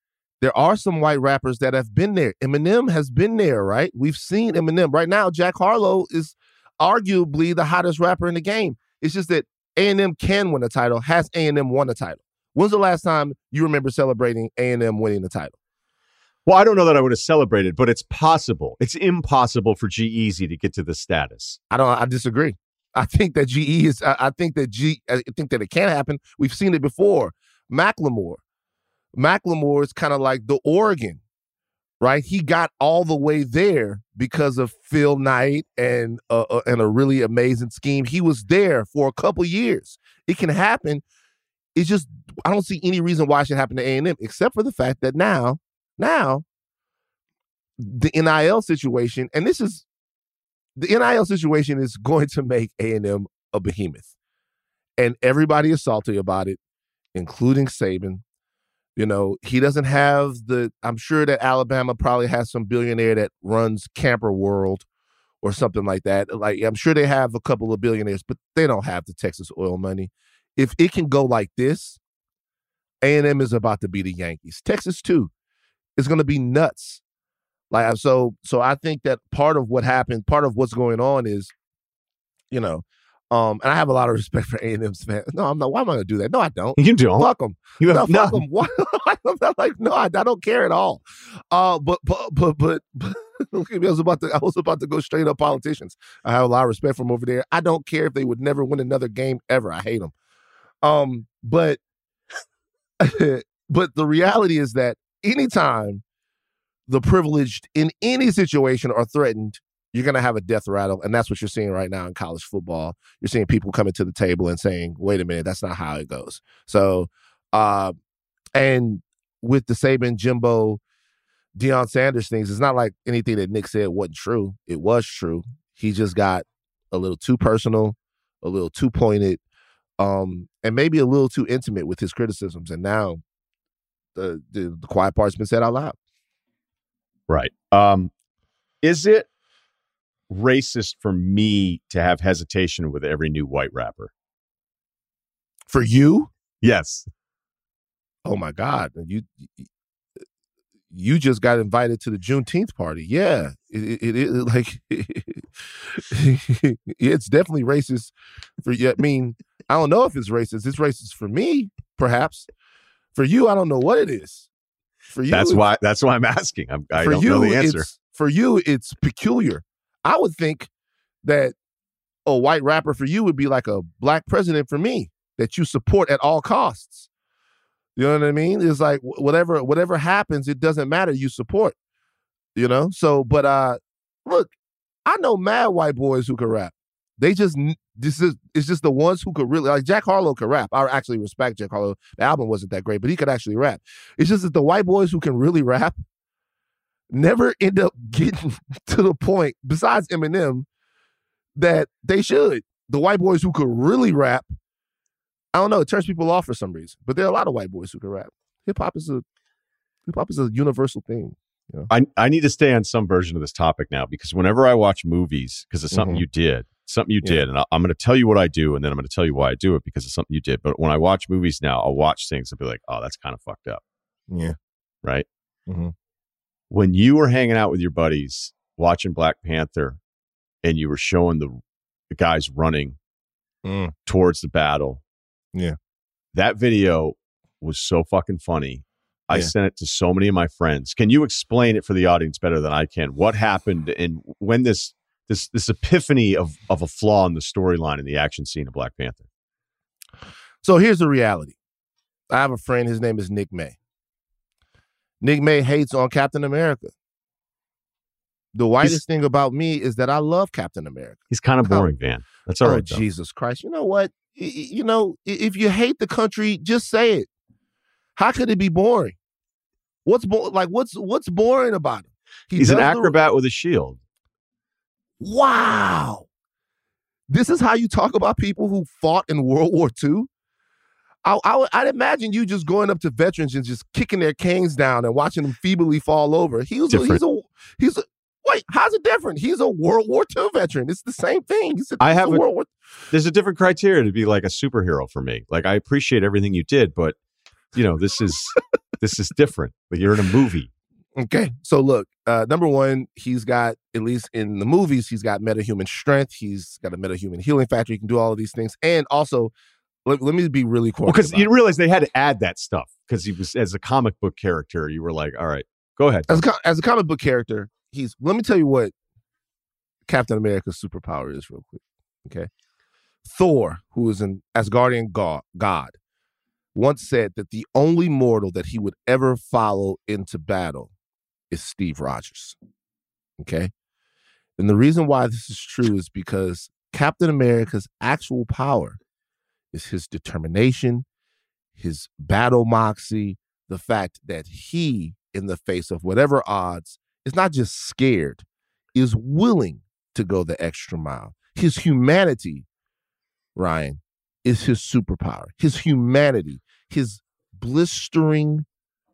there are some white rappers that have been there. Eminem has been there, right? We've seen Eminem. Right now, Jack Harlow is arguably the hottest rapper in the game. It's just that A and M can win a title. Has A and M won a title? When's the last time you remember celebrating A and M winning the title? Well, I don't know that I would have celebrated, but it's possible. It's impossible for G-Eazy to get to this status. I don't. I disagree. I think that G E is. I, I think that G. I think that it can happen. We've seen it before. Macklemore. Macklemore is kind of like the Oregon, right? He got all the way there because of Phil Knight and uh, uh, and a really amazing scheme. He was there for a couple years. It can happen. It's just I don't see any reason why it should happen to A and M, except for the fact that now, now, the N I L situation, and this is the N I L situation is going to make A and M a behemoth, and everybody is salty about it, including Saban. You know, he doesn't have the, I'm sure that Alabama probably has some billionaire that runs Camper World or something like that. Like, I'm sure they have a couple of billionaires, but they don't have the Texas oil money. If it can go like this, A and M is about to be the Yankees. Texas, too, is going to be nuts. Like, so, so I think that part of what happened, part of what's going on is, you know, Um, and I have a lot of respect for A and M's fans. No, I'm not. Why am I going to do that? No, I don't. You don't. Fuck them. You have no, fuck them. Why? I'm like, no, I, I don't care at all. Uh, but but but but, but I was about to. I was about to go straight up politicians. I have a lot of respect for them over there. I don't care if they would never win another game ever. I hate them. Um, but but the reality is that anytime the privileged in any situation are threatened, you're going to have a death rattle, and that's what you're seeing right now in college football. You're seeing people coming to the table and saying, wait a minute, that's not how it goes. So, uh, and with the Saban, Jimbo, Deion Sanders things, it's not like anything that Nick said wasn't true. It was true. He just got a little too personal, a little too pointed, um, and maybe a little too intimate with his criticisms. And now the, the, the quiet part's been said out loud. Right. Um, is it racist for me to have hesitation with every new white rapper? For you? Yes. Oh my God. You you just got invited to the Juneteenth party. Yeah. It, it, it like it's definitely racist for you. I mean, I don't know if it's racist. It's racist for me, perhaps. For you, I don't know what it is. For you, that's why that's why I'm asking. I'm, I for don't you, know the answer. It's, for you, it's peculiar. I would think that a white rapper for you would be like a black president for me, that you support at all costs. You know what I mean? It's like whatever whatever happens, it doesn't matter. You support, you know? So, but uh, look, I know mad white boys who can rap. They just, this is, it's just the ones who could really, like Jack Harlow could rap. I actually respect Jack Harlow. The album wasn't that great, but he could actually rap. It's just that the white boys who can really rap never end up getting to the point, besides Eminem, that they should. The white boys who could really rap, I don't know, it turns people off for some reason. But there are a lot of white boys who can rap. Hip hop is a hip hop is a universal thing. You know? I I need to stay on some version of this topic now, because whenever I watch movies, because it's something mm-hmm. you did, something you yeah. did, and I, I'm going to tell you what I do, and then I'm going to tell you why I do it, because it's something you did. But when I watch movies now, I'll watch things and be like, oh, that's kind of fucked up. Yeah. Right? Mm-hmm. When you were hanging out with your buddies watching Black Panther, and you were showing the, the guys running mm. towards the battle, yeah, that video was so fucking funny. I yeah. sent it to so many of my friends. Can you explain it for the audience better than I can? What happened and when this this this epiphany of of a flaw in the storyline in the action scene of Black Panther? So here's the reality. I have a friend. His name is Nick May. Nick May hates on Captain America. The whitest He's, thing about me is that I love Captain America. He's kind of boring, oh, Van. That's all oh, right. Though. Jesus Christ. You know what? You know, if you hate the country, just say it. How could it be boring? What's bo- like? What's what's boring about him? He He's an acrobat the... with a shield. Wow. This is how you talk about people who fought in World War Two? I, I, I'd imagine you just going up to veterans and just kicking their canes down and watching them feebly fall over. He was a, he's a he's a wait. How's it different? He's a World War Two veteran. It's the same thing. He's a, I have a a, World War. There's a different criteria to be like a superhero for me. Like I appreciate everything you did, but you know this is This is different. But you're in a movie. Okay, so look, uh, number one, he's got, at least in the movies, he's got metahuman strength. He's got a metahuman healing factor. He can do all of these things. And also, let, let me be really cool. Because well, you realize they had to add that stuff because he was, as a comic book character, you were like, all right, go ahead. As a, as a comic book character, he's, let me tell you what Captain America's superpower is real quick, okay? Thor, who is an Asgardian god, god, once said that the only mortal that he would ever follow into battle is Steve Rogers, okay? And the reason why this is true is because Captain America's actual power is his determination, his battle moxie, the fact that he, in the face of whatever odds, is not just scared, is willing to go the extra mile. His humanity, Ryan, is his superpower. His humanity, his blistering,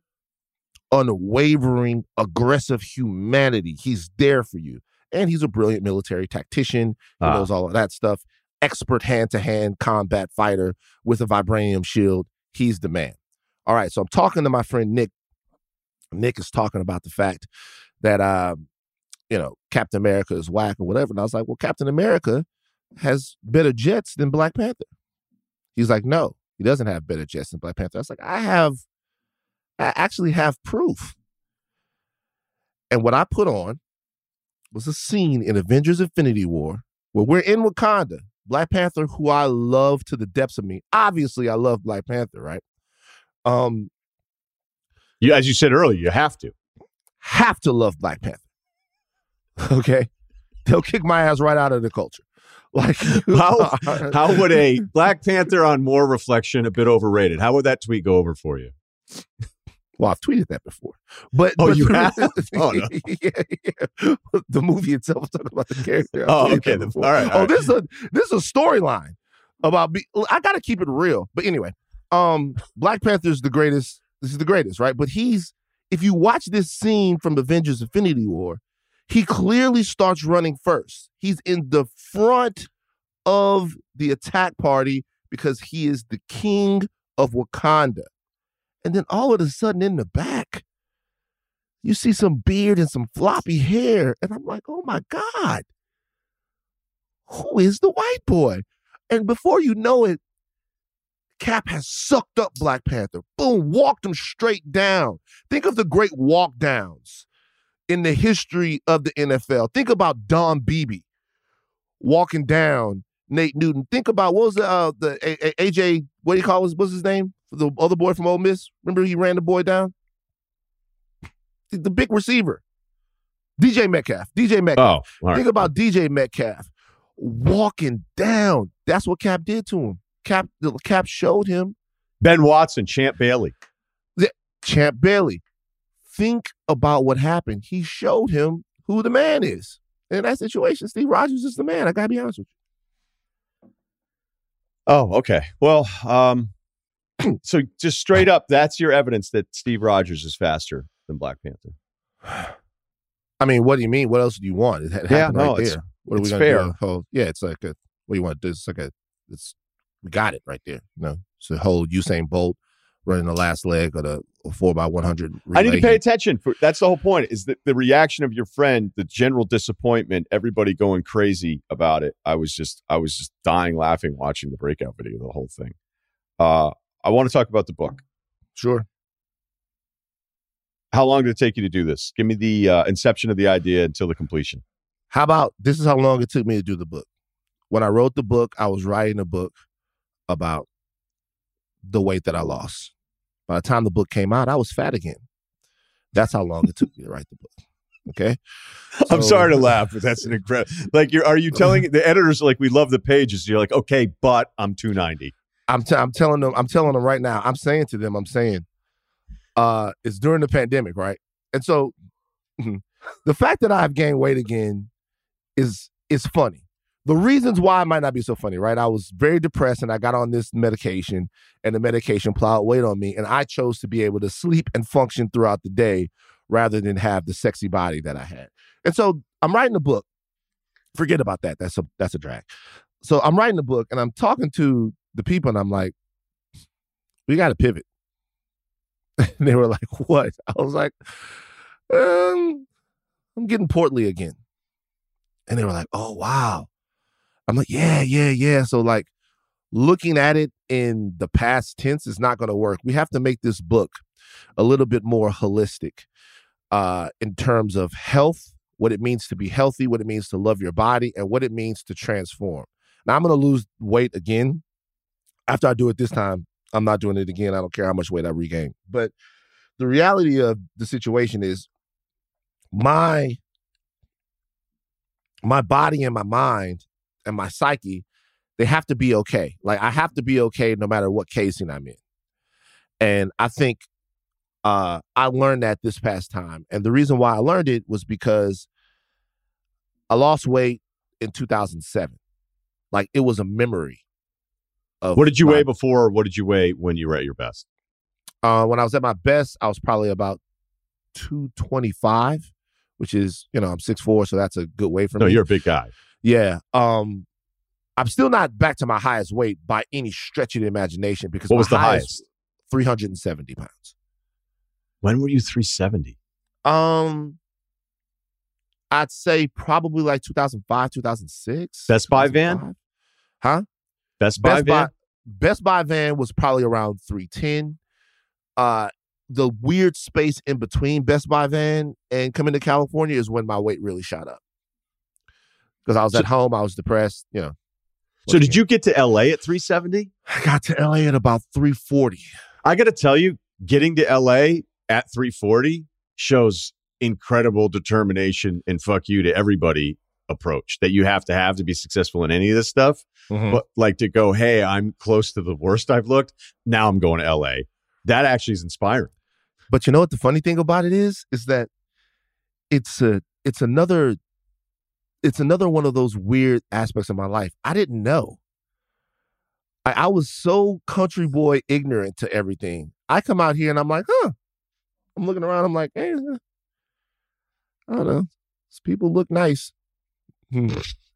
unwavering, aggressive humanity. He's there for you. And he's a brilliant military tactician. He ah. knows all of that stuff. Expert hand-to-hand combat fighter with a vibranium shield. He's the man. All right, so I'm talking to my friend Nick. Nick is talking about the fact that, uh, you know, Captain America is whack or whatever. And I was like, well, Captain America has better jets than Black Panther. He's like, no, he doesn't have better jets than Black Panther. I was like, I have, I actually have proof. And what I put on was a scene in Avengers Infinity War where we're in Wakanda. Black Panther, who I love to the depths of me. Obviously, I love Black Panther, right? Um, you, as you said earlier, you have to. Have to love Black Panther. Okay? They'll kick my ass right out of the culture. Like how, how would a Black Panther on more reflection a bit overrated? How would that tweet go over for you? Well, I've tweeted that before. But oh, but, you have? Oh, no. yeah, yeah. The movie itself is talking about the character. I've oh, okay. The, all right. All oh, right. this is a this is a storyline about. Be, I got to keep it real. But anyway, um, Black Panther is the greatest. This is the greatest, right? But he's, if you watch this scene from Avengers Infinity War, he clearly starts running first. He's in the front of the attack party because he is the king of Wakanda. And then all of a sudden in the back, you see some beard and some floppy hair. And I'm like, oh my God, who is the white boy? And before you know it, Cap has sucked up Black Panther. Boom, walked him straight down. Think of the great walk downs in the history of the N F L. Think about Don Beebe walking down Nate Newton. Think about, what was the, uh, the A- A- AJ, what do you call his, what's his name? The other boy from Ole Miss. Remember he ran the boy down? The, the big receiver. D J Metcalf. D J Metcalf. Oh, all right. Think about D J Metcalf walking down. That's what Cap did to him. Cap, Cap showed him. Ben Watson, Champ Bailey. The, Champ Bailey. Think about what happened. He showed him who the man is. In that situation, Steve Rogers is the man. I got to be honest with you. Oh, okay. Well, um, so just straight up, that's your evidence that Steve Rogers is faster than Black Panther. I mean, what do you mean? What else do you want? It happened yeah, no, right it's, there. What are it's we gonna fair. do? Oh, yeah, it's like a, what do you want to do? It's like a, it's, we got it right there. You know, it's a whole Usain Bolt running the last leg of the four by one hundred relay. I need to pay attention. For, that's the whole point, is that the reaction of your friend, the general disappointment, everybody going crazy about it. I was just, I was just dying laughing watching the breakout video, the whole thing. Uh, I want to talk about the book. Sure. How long did it take you to do this? Give me the uh, inception of the idea until the completion. How about, this is how long it took me to do the book. When I wrote the book, I was writing a book about the weight that I lost. By the time the book came out, I was fat again. That's how long it took me to write the book. Okay. So, I'm sorry to laugh, but that's an incredible. Like, you're, are you telling the editors, like, we love the pages? You're like, okay, but I'm two ninety. I'm, t- I'm telling them, I'm telling them right now, I'm saying to them, I'm saying, uh, it's during the pandemic, right? And so the fact that I've gained weight again is, is funny. The reasons why it might not be so funny, right? I was very depressed and I got on this medication and the medication plowed weight on me. And I chose to be able to sleep and function throughout the day rather than have the sexy body that I had. And so I'm writing a book. Forget about that. That's a, that's a drag. So I'm writing a book and I'm talking to the people and I'm like, we got to pivot. And they were like, what? I was like, um, I'm getting portly again. And they were like, oh, wow. I'm like, yeah, yeah, yeah. So like looking at it in the past tense is not going to work. We have to make this book a little bit more holistic uh, in terms of health, what it means to be healthy, what it means to love your body, and what it means to transform. Now, I'm going to lose weight again. After I do it this time, I'm not doing it again. I don't care how much weight I regain. But the reality of the situation is my, my body and my mind and my psyche, they have to be okay. Like, I have to be okay no matter what casing I'm in. And I think uh, I learned that this past time. And the reason why I learned it was because I lost weight in two thousand seven. Like, it was a memory. Of what did you my, weigh before? What did you weigh when you were at your best? Uh, when I was at my best, I was probably about two twenty-five, which is, you know, I'm six foot four, so that's a good weight for no, me. No, you're a big guy. Yeah. Um, I'm still not back to my highest weight by any stretch of the imagination because what was the highest, highest? three hundred seventy pounds. When were you three seventy? Um, I'd say probably like two thousand five, two thousand six. Best Buy van? Huh? Best Buy Best van? Buy, Best Buy van was probably around three ten. Uh, the weird space in between Best Buy van and coming to California is when my weight really shot up. Because I was so, at home, I was depressed, you know. So did you get to L A at three seventy? I got to L A at about three forty. I got to tell you, getting to L A at three forty shows incredible determination and fuck you to everybody approach that you have to have to be successful in any of this stuff. Mm-hmm. But like to go, hey, I'm close to the worst I've looked. Now I'm going to L A. That actually is inspiring. But you know what the funny thing about it is, is that it's a, it's another, it's another one of those weird aspects of my life. I didn't know. I, I was so country boy ignorant to everything. I come out here and I'm like, huh. I'm looking around. I'm like, hey, I don't know. These people look nice. Hmm.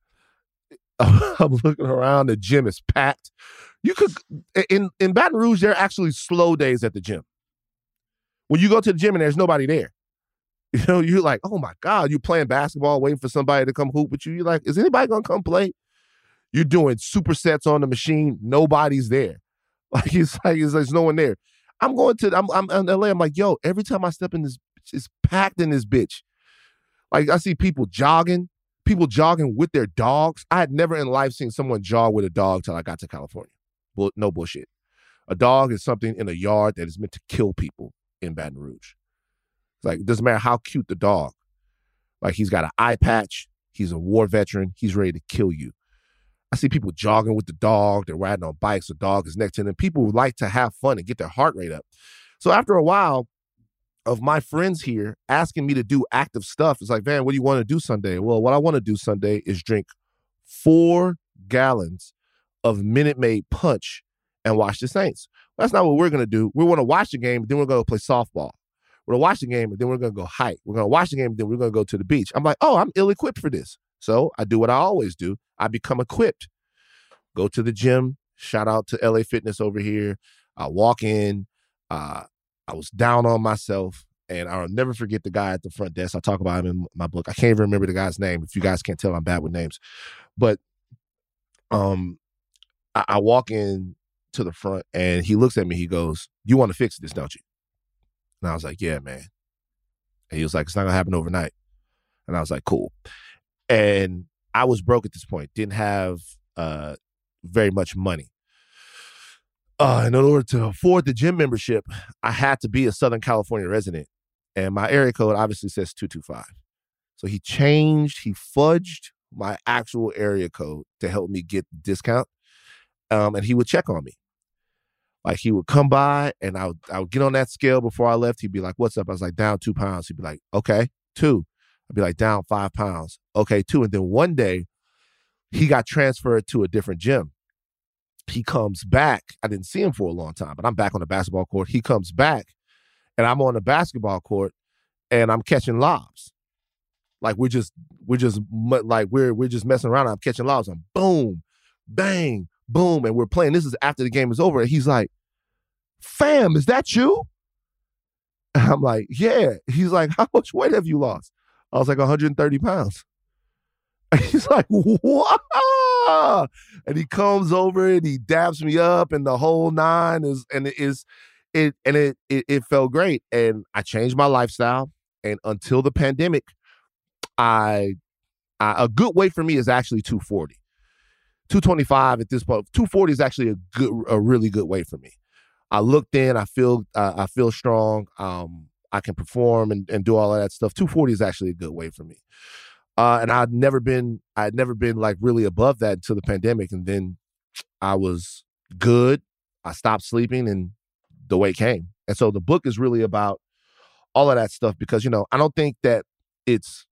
I'm looking around. The gym is packed. You could in in Baton Rouge. There are actually slow days at the gym. When you go to the gym and there's nobody there, you know, you're like, oh my God, you're playing basketball, waiting for somebody to come hoop with you. You're like, is anybody gonna come play? You're doing supersets on the machine. Nobody's there. Like it's like it's, there's no one there. I'm going to. I'm I'm in L A. I'm like, yo. Every time I step in this, it's packed in this bitch. Like I see people jogging. People jogging with their dogs. I had never in life seen someone jog with a dog till I got to California. Well, no bullshit. A dog is something in a yard that is meant to kill people in Baton Rouge. It's like, it doesn't matter how cute the dog. Like, he's got an eye patch. He's a war veteran. He's ready to kill you. I see people jogging with the dog. They're riding on bikes. The dog is next to them. People like to have fun and get their heart rate up. So after a while, of my friends here asking me to do active stuff. It's like, Van, what do you want to do Sunday? Well, what I want to do Sunday is drink four gallons of Minute Maid Punch and watch the Saints. That's not what we're going to do. We want to watch the game, but then we're going to play softball. We're going to watch the game, but then we're going to go hike. We're going to watch the game, but then we're going to go to the beach. I'm like, oh, I'm ill-equipped for this. So I do what I always do. I become equipped. Go to the gym. Shout out to L A Fitness over here. I walk in. Uh, I was down on myself, and I'll never forget the guy at the front desk. I talk about him in my book. I can't even remember the guy's name. If you guys can't tell, I'm bad with names. But um, I, I walk in to the front, and he looks at me. He goes, you want to fix this, don't you? And I was like, yeah, man. And he was like, it's not going to happen overnight. And I was like, cool. And I was broke at this point. Didn't have uh, very much money. Uh, in order to afford the gym membership, I had to be a Southern California resident. And my area code obviously says two two five. So he changed, he fudged my actual area code to help me get the discount. Um, and he would check on me. Like he would come by and I would, I would get on that scale before I left. He'd be like, what's up? I was like, down two pounds. He'd be like, okay, two. I'd be like, down five pounds. Okay, two. And then one day he got transferred to a different gym. He comes back. I didn't see him for a long time, but I'm back on the basketball court. He comes back, and I'm on the basketball court, and I'm catching lobs. Like we're just, we're just like we're we're just messing around. I'm catching lobs. I'm boom, bang, boom, and we're playing. This is after the game is over, and he's like, "Fam, is that you?" I'm like, yeah. He's like, how much weight have you lost? I was like, one hundred thirty pounds. And he's like, what? And he comes over and he dabs me up and the whole nine is, and it is, it, and it, it, it felt great. And I changed my lifestyle. And until the pandemic, I, I a good weight for me is actually two forty. two twenty-five at this point. two forty is actually a good, a really good weight for me. I look thin. I feel, uh, I feel strong. Um, I can perform and, and do all of that stuff. two forty is actually a good weight for me. Uh, and I'd never been, I'd never been like really above that until the pandemic. And then I was good. I stopped sleeping and the weight came. And so the book is really about all of that stuff because, you know, I don't think that it's,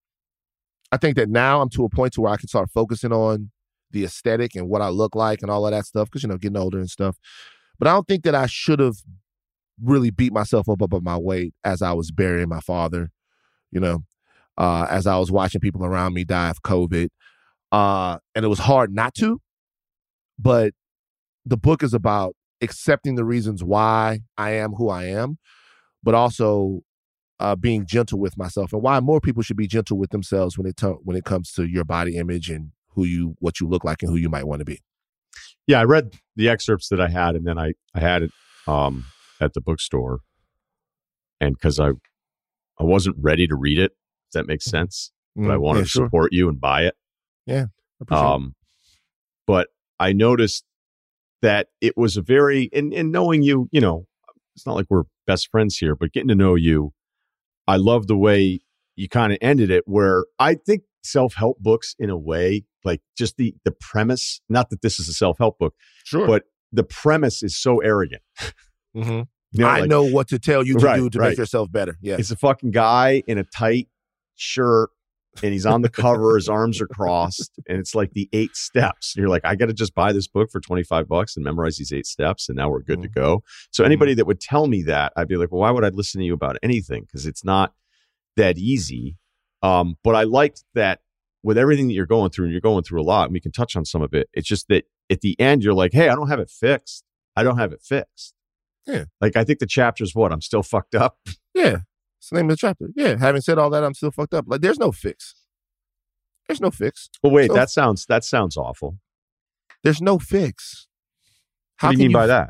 I think that now I'm to a point to where I can start focusing on the aesthetic and what I look like and all of that stuff because, you know, getting older and stuff. But I don't think that I should have really beat myself up about my weight as I was burying my father, you know, uh, as I was watching people around me die of COVID. Uh, and it was hard not to. But the book is about accepting the reasons why I am who I am, but also uh, being gentle with myself and why more people should be gentle with themselves when it t- when it comes to your body image and who you what you look like and who you might want to be. Yeah, I read the excerpts that I had, and then I, I had it um, at the bookstore. And because I I wasn't ready to read it, if that makes sense, mm, but I wanted yeah, to sure. support you and buy it. Yeah. I um, but I noticed that it was a very, and, and knowing you, you know, it's not like we're best friends here, but getting to know you, I love the way you kind of ended it, where I think self-help books in a way, like just the the premise, not that this is a self-help book, Sure. but the premise is so arrogant. Mm-hmm. You know, I like, know what to tell you to right, do to right. make yourself better. Yeah. It's a fucking guy in a tight shirt and he's on the cover, his arms are crossed, and it's like the eight steps. You're like, I got to just buy this book for twenty-five bucks and memorize these eight steps, and now we're good mm-hmm. to go. So anybody mm-hmm. that would tell me that, I'd be like, well, why would I listen to you about anything? Because it's not that easy. Um, but I liked that with everything that you're going through, and you're going through a lot, and we can touch on some of it. It's just that at the end, you're like, hey, I don't have it fixed. I don't have it fixed. Yeah. Like, I think the chapter's what? I'm still fucked up. Yeah. It's the name of the chapter. Yeah. Having said all that, I'm still fucked up. Like, there's no fix. There's no fix. Well, wait, so, that sounds that sounds awful. There's no fix. How what do you mean you, by that?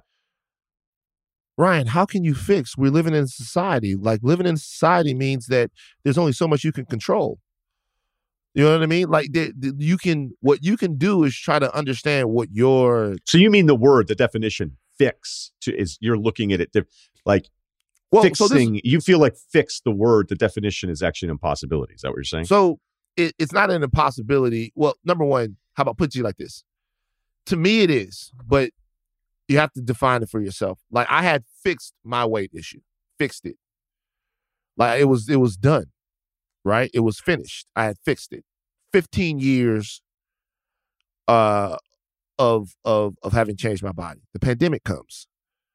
Ryan, how can you fix? We're living in society. Like, living in society means that there's only so much you can control. You know what I mean? Like, the, the, you can, what you can do is try to understand what your... So you mean the word, the definition, fix, to, is you're looking at it, like, well, fixing, so this, you feel like fix the word, the definition is actually an impossibility. Is that what you're saying? So it, it's not an impossibility. Well, number one, how about put it to you like this? To me, it is, but you have to define it for yourself. Like, I had fixed my weight issue, fixed it. Like, it was, it was done, right? It was finished. I had fixed it. fifteen years uh, of, of, of having changed my body. The pandemic comes.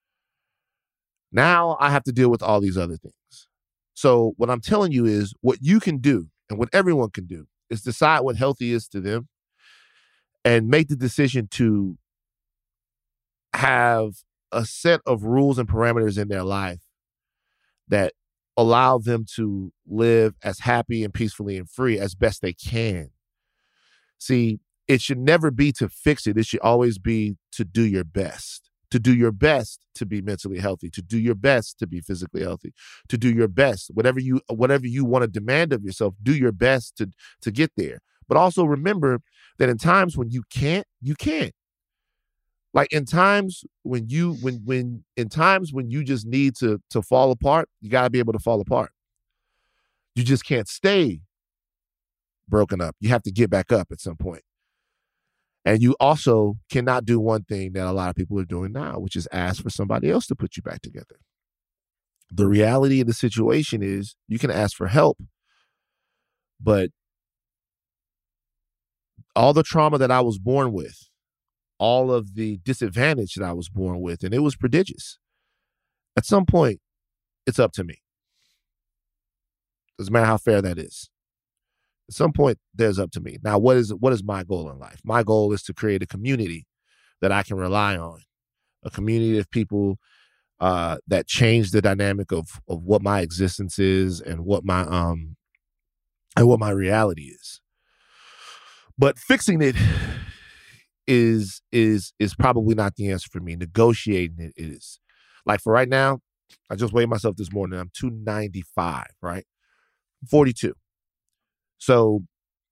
Now I have to deal with all these other things. So what I'm telling you is what you can do and what everyone can do is decide what healthy is to them and make the decision to have a set of rules and parameters in their life that allow them to live as happy and peacefully and free as best they can. See, it should never be to fix it. It should always be to do your best. To do your best to be mentally healthy, to do your best to be physically healthy, to do your best, whatever you whatever you want to demand of yourself, do your best to, to get there. But also remember that in times when you can't, you can't. Like in times when you when when in times when you just need to to fall apart, you got to be able to fall apart. You just can't stay broken up. You have to get back up at some point. And you also cannot do one thing that a lot of people are doing now, which is ask for somebody else to put you back together. The reality of the situation is you can ask for help, but all the trauma that I was born with, all of the disadvantage that I was born with, and it was prodigious. At some point, it's up to me. Doesn't matter how fair that is. At some point, there's up to me. Now, what is what is my goal in life? My goal is to create a community that I can rely on, a community of people uh, that changed the dynamic of of what my existence is and what my um and what my reality is. But fixing it is is is probably not the answer for me. Negotiating it is. Like for right now, I just weighed myself this morning. I'm two ninety-five, right? forty-two. So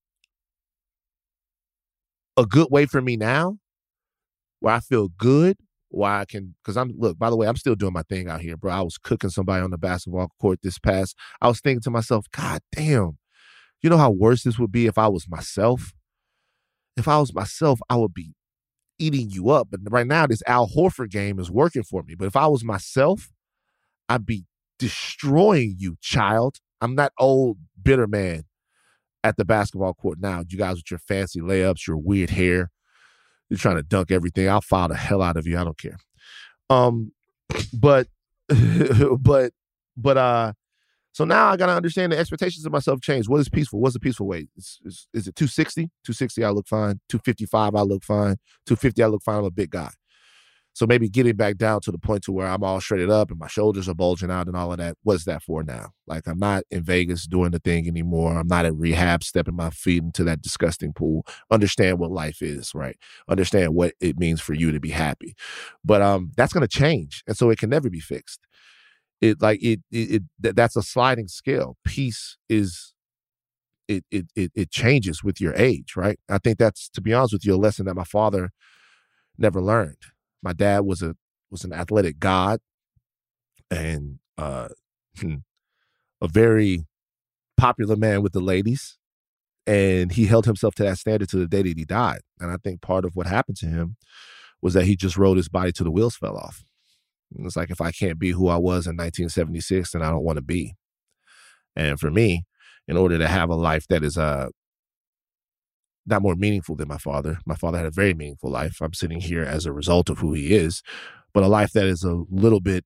a good way for me now, where I feel good, where I can, because I'm, look, by the way, I'm still doing my thing out here, bro. I was cooking somebody on the basketball court this past. I was thinking to myself, God damn, you know how worse this would be if I was myself? If I was myself, I would be eating you up. But right now, this Al Horford game is working for me. But if I was myself, I'd be destroying you, child. I'm that old, bitter man at the basketball court now. You guys with your fancy layups, your weird hair. You're trying to dunk everything. I'll foul the hell out of you. I don't care. Um, but, but, but, uh, so now I got to understand the expectations of myself change. What is peaceful? What's a peaceful weight? Is, is, is it two sixty? two sixty, I look fine. two fifty-five, I look fine. two fifty, I look fine. I'm a big guy. So maybe getting back down to the point to where I'm all shredded up and my shoulders are bulging out and all of that. What is that for now? Like, I'm not in Vegas doing the thing anymore. I'm not at rehab, stepping my feet into that disgusting pool. Understand what life is, right? Understand what it means for you to be happy. But um, that's going to change. And so it can never be fixed. It like it, it, it that's a sliding scale. Peace is, it, it, it, it changes with your age, right? I think that's, to be honest with you, a lesson that my father never learned. My dad was a was an athletic god and uh, a very popular man with the ladies. And he held himself to that standard to the day that he died. And I think part of what happened to him was that he just rode his body till the wheels fell off. And it's like, if I can't be who I was in nineteen seventy-six, then I don't want to be. And for me, in order to have a life that is uh, not more meaningful than my father. My father had a very meaningful life. I'm sitting here as a result of who he is, but a life that is a little bit,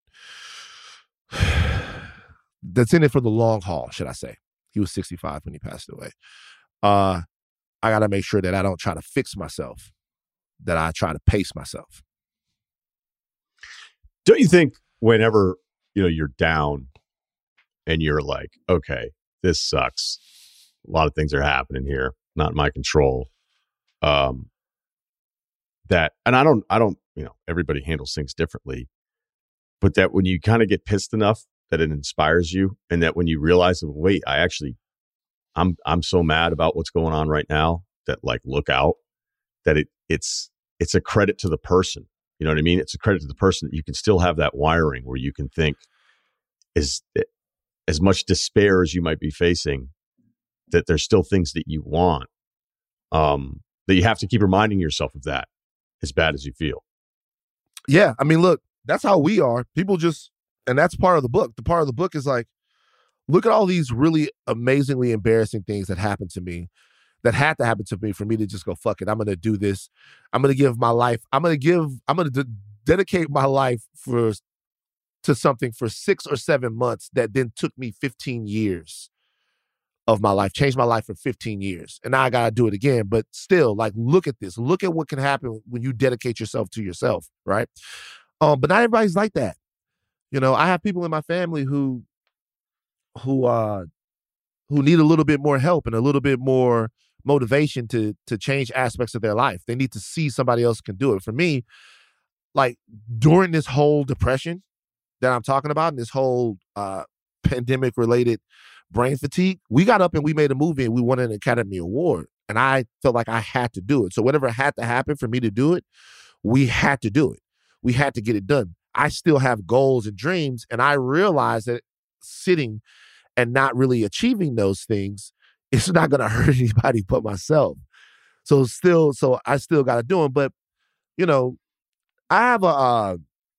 that's in it for the long haul, should I say. He was sixty-five when he passed away. Uh, I got to make sure that I don't try to fix myself, that I try to pace myself. Don't you think whenever, you know, you're down and you're like, okay, this sucks. A lot of things are happening here. Not in my control. Um, that, and I don't, I don't, you know, everybody handles things differently, but that when you kind of get pissed enough that it inspires you, and that when you realize, wait, I actually, I'm, I'm so mad about what's going on right now that, like, look out, that it, it's, it's a credit to the person. You know what I mean? It's a credit to the person that you can still have that wiring where you can think, is as much despair as you might be facing, that there's still things that you want, um, that you have to keep reminding yourself of that, as bad as you feel. Yeah. I mean, look, that's how we are. People just, and that's part of the book. The part of the book is like, look at all these really amazingly embarrassing things that happened to me, that had to happen to me for me to just go, fuck it. I'm going to do this. I'm going to give my life. I'm going to give, I'm going to de- dedicate my life for, to something for six or seven months that then took me fifteen years of my life, changed my life for fifteen years. And now I got to do it again. But still, like, look at this. Look at what can happen when you dedicate yourself to yourself, right? Um, but not everybody's like that. You know, I have people in my family who, who, uh, who need a little bit more help and a little bit more motivation to, to change aspects of their life. They need to see somebody else can do it. For me, like, during this whole depression that I'm talking about, and this whole uh, pandemic-related brain fatigue, we got up and we made a movie and we won an Academy Award. And I felt like I had to do it. So whatever had to happen for me to do it, we had to do it. We had to get it done. I still have goals and dreams. And I realized that sitting and not really achieving those things, it's not going to hurt anybody but myself. So still, so I still got to do them. But, you know, I have a, uh,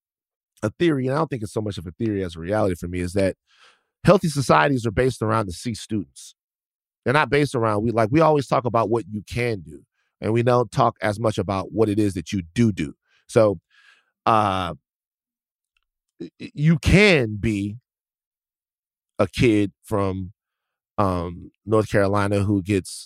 a theory, and I don't think it's so much of a theory as a reality for me, is that healthy societies are based around the C students. They're not based around, we like, we always talk about what you can do, and we don't talk as much about what it is that you do do. So uh, you can be a kid from um, North Carolina who gets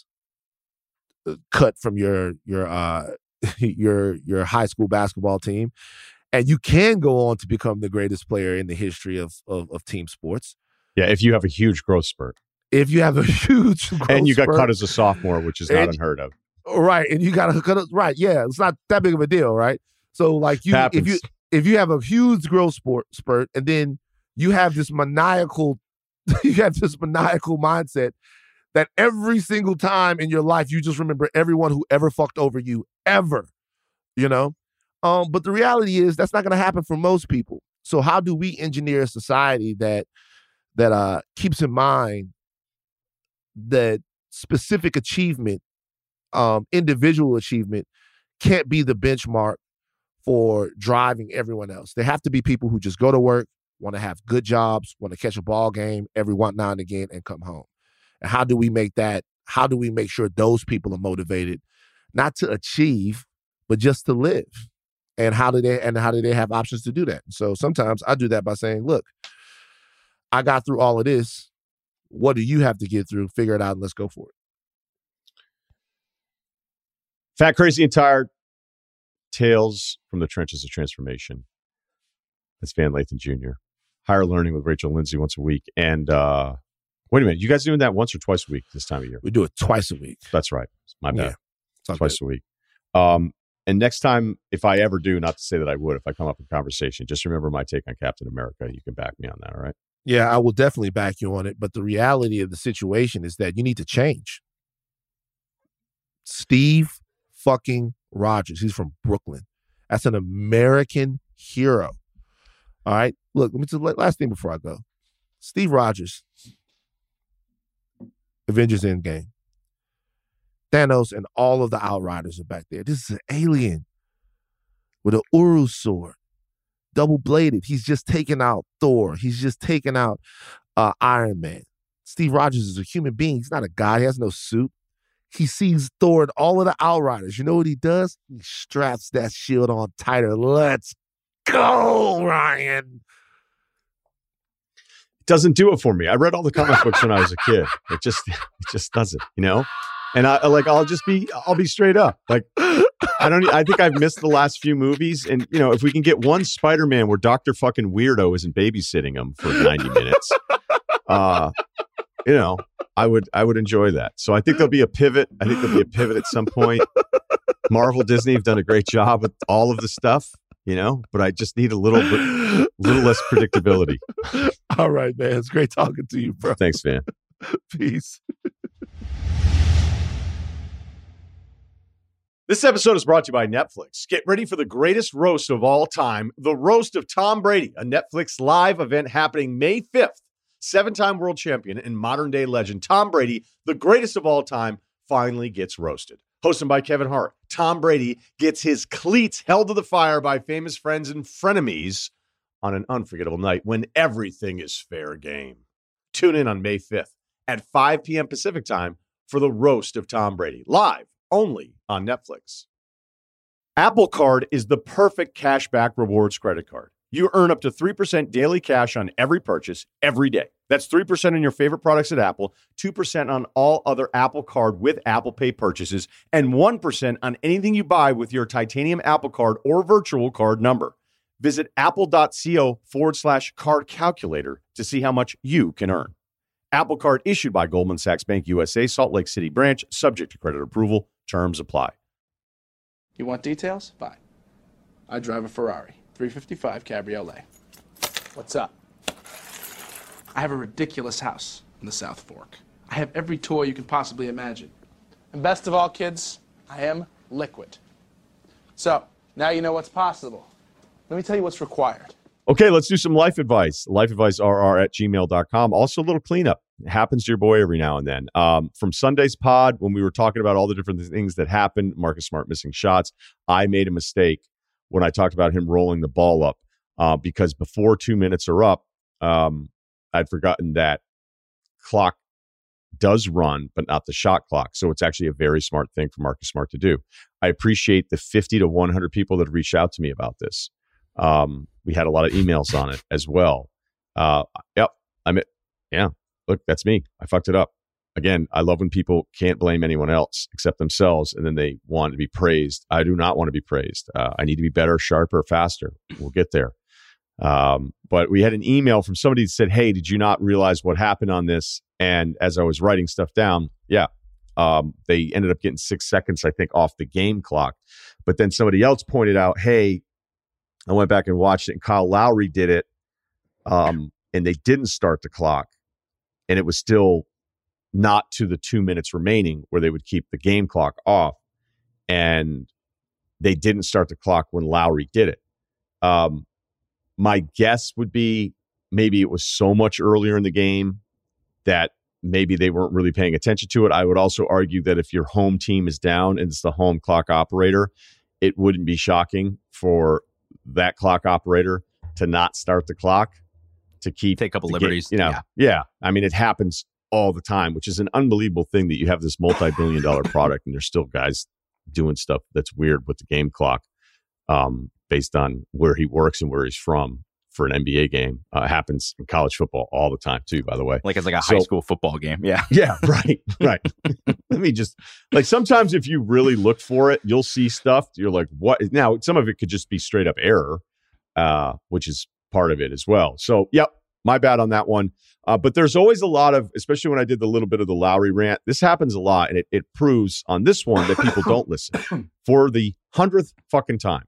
cut from your your uh, your your high school basketball team And you can go on to become the greatest player in the history of, of, of team sports. Yeah, if you have a huge growth spurt. If you have a huge growth And you got spurt, cut as a sophomore, which is not and, unheard of. Right, and you got to cut. Right, yeah, it's not that big of a deal, right? So, like you, Happens. if you if you have a huge growth spurt, spurt, and then you have this maniacal, you have this maniacal mindset that every single time in your life you just remember everyone who ever fucked over you ever, you know. Um, but the reality is that's not going to happen for most people. So, how do we engineer a society that that uh, keeps in mind that specific achievement? Um, individual achievement can't be the benchmark for driving everyone else. There have to be people who just go to work, want to have good jobs, want to catch a ball game every one now and again and come home. And how do we make that, how do we make sure those people are motivated, not to achieve, but just to live? And how do they, and how do they have options to do that? So sometimes I do that by saying, look, I got through all of this. What do you have to get through? Figure it out and let's go for it. Fat, Crazy, and Tired. Tales from the Trenches of Transformation. That's Van Lathan Junior Higher Learning with Rachel Lindsay once a week. And uh, wait a minute, you guys doing that once or twice a week this time of year? We do it twice a week. That's right. My bad. Yeah, twice good. a week. Um, and next time, if I ever do, not to say that I would, if I come up in conversation, just remember my take on Captain America. You can back me on that, all right? Yeah, I will definitely back you on it. But the reality of the situation is that you need to change. Steve fucking Rogers. He's from Brooklyn. That's an American hero. All right. Look, let me just last thing before I go. Steve Rogers, Avengers Endgame. Thanos and all of the Outriders are back there. This is an alien with an Uru sword, double-bladed. He's just taking out Thor. He's just taking out uh, Iron Man. Steve Rogers is a human being. He's not a god. He has no suit. He sees Thor and all of the Outriders. You know what he does? He straps that shield on tighter. Let's go, Ryan. It doesn't do it for me. I read all the comic books when I was a kid. It just, it just doesn't, you know? And I like, I'll just be, I'll be straight up. Like, I don't, I think I've missed the last few movies. And, you know, if we can get one Spider-Man where Doctor fucking Weirdo isn't babysitting him for ninety minutes, uh, you know, I would I would enjoy that. So I think there'll be a pivot. I think there'll be a pivot at some point. Marvel, Disney have done a great job with all of the stuff, you know, but I just need a little bit, little less predictability. All right, man. It's great talking to you, bro. Thanks, man. Peace. This episode is brought to you by Netflix. Get ready for the greatest roast of all time, the Roast of Tom Brady, a Netflix live event happening May fifth. Seven-time world champion and modern-day legend Tom Brady, the greatest of all time, finally gets roasted. Hosted by Kevin Hart, Tom Brady gets his cleats held to the fire by famous friends and frenemies on an unforgettable night when everything is fair game. Tune in on May fifth at five p.m. Pacific time for the Roast of Tom Brady, live only on Netflix. Apple Card is the perfect cashback rewards credit card. You earn up to three percent daily cash on every purchase every day. That's three percent on your favorite products at Apple, two percent on all other Apple Card with Apple Pay purchases, and one percent on anything you buy with your titanium Apple Card or virtual card number. Visit apple.co forward slash card calculator to see how much you can earn. Apple Card issued by Goldman Sachs Bank U S A, Salt Lake City branch, subject to credit approval. Terms apply. You want details? Fine. I drive a Ferrari, three fifty-five Cabriolet. What's up? I have a ridiculous house in the South Fork. I have every toy you can possibly imagine. And best of all, kids, I am liquid. So, now you know what's possible. Let me tell you what's required. Okay, let's do some life advice. lifeadvicerr at gmail dot com. Also, a little cleanup. It happens to your boy every now and then. Um, from Sunday's pod, when we were talking about all the different things that happened, Marcus Smart missing shots, I made a mistake when I talked about him rolling the ball up uh, because before two minutes are up, um, I'd forgotten that clock does run, but not the shot clock. So it's actually a very smart thing for Marcus Smart to do. I appreciate the fifty to one hundred people that reached out to me about this. Um, we had a lot of emails on it as well. Uh, yep. I'm it. Yeah. Look, that's me. I fucked it up. again, I love when people can't blame anyone else except themselves, and then they want to be praised. I do not want to be praised. Uh, I need to be better, sharper, faster. We'll get there. Um, but we had an email from somebody that said, hey, did you not realize what happened on this? And as I was writing stuff down, yeah, um, they ended up getting six seconds, I think, off the game clock. But then somebody else pointed out, hey, I went back and watched it, and Kyle Lowry did it, um, and they didn't start the clock, and it was still not to the two minutes remaining where they would keep the game clock off, and they didn't start the clock when Lowry did it. Um, my guess would be maybe it was so much earlier in the game that maybe they weren't really paying attention to it. I would also argue that if your home team is down and it's the home clock operator, it wouldn't be shocking for that clock operator to not start the clock, to keep take a couple game, liberties. you know, yeah. yeah. I mean, it happens all the time, which is an unbelievable thing that you have this multi-billion dollar product and there's still guys doing stuff that's weird with the game clock, um, based on where he works and where he's from for an N B A game. Uh, it happens in college football all the time too, by the way. Like it's like a So- high school football game. Yeah. Yeah, right, right. Let me just, like, sometimes if you really look for it, you'll see stuff. You're like, what? Now, some of it could just be straight up error, uh, which is part of it as well. So, yep, my bad on that one. Uh, but there's always a lot of, especially when I did the little bit of the Lowry rant, this happens a lot, and it, it proves on this one that people don't listen. For the hundredth fucking time,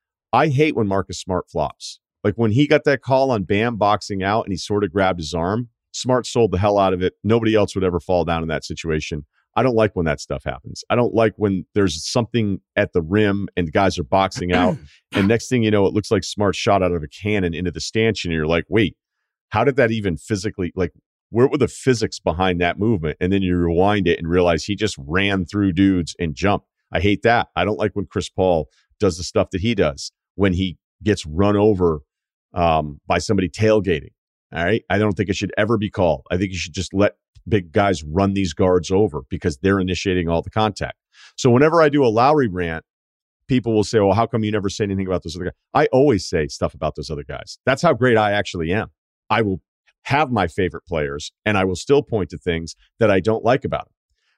I hate when Marcus Smart flops. Like when he got that call on Bam boxing out and he sort of grabbed his arm, Smart sold the hell out of it. Nobody else would ever fall down in that situation. I don't like when that stuff happens. I don't like when there's something at the rim and guys are boxing out. And next thing you know, it looks like Smart shot out of a cannon into the stanchion. And you're like, wait, how did that even physically, like, where were the physics behind that movement? And then you rewind it and realize he just ran through dudes and jumped. I hate that. I don't like when Chris Paul does the stuff that he does when he gets run over um, by somebody tailgating. All right. I don't think it should ever be called. I think you should just let big guys run these guards over because they're initiating all the contact. So whenever I do a Lowry rant, people will say, well, how come you never say anything about those other guys? I always say stuff about those other guys. That's how great I actually am. I will have my favorite players and I will still point to things that I don't like about him.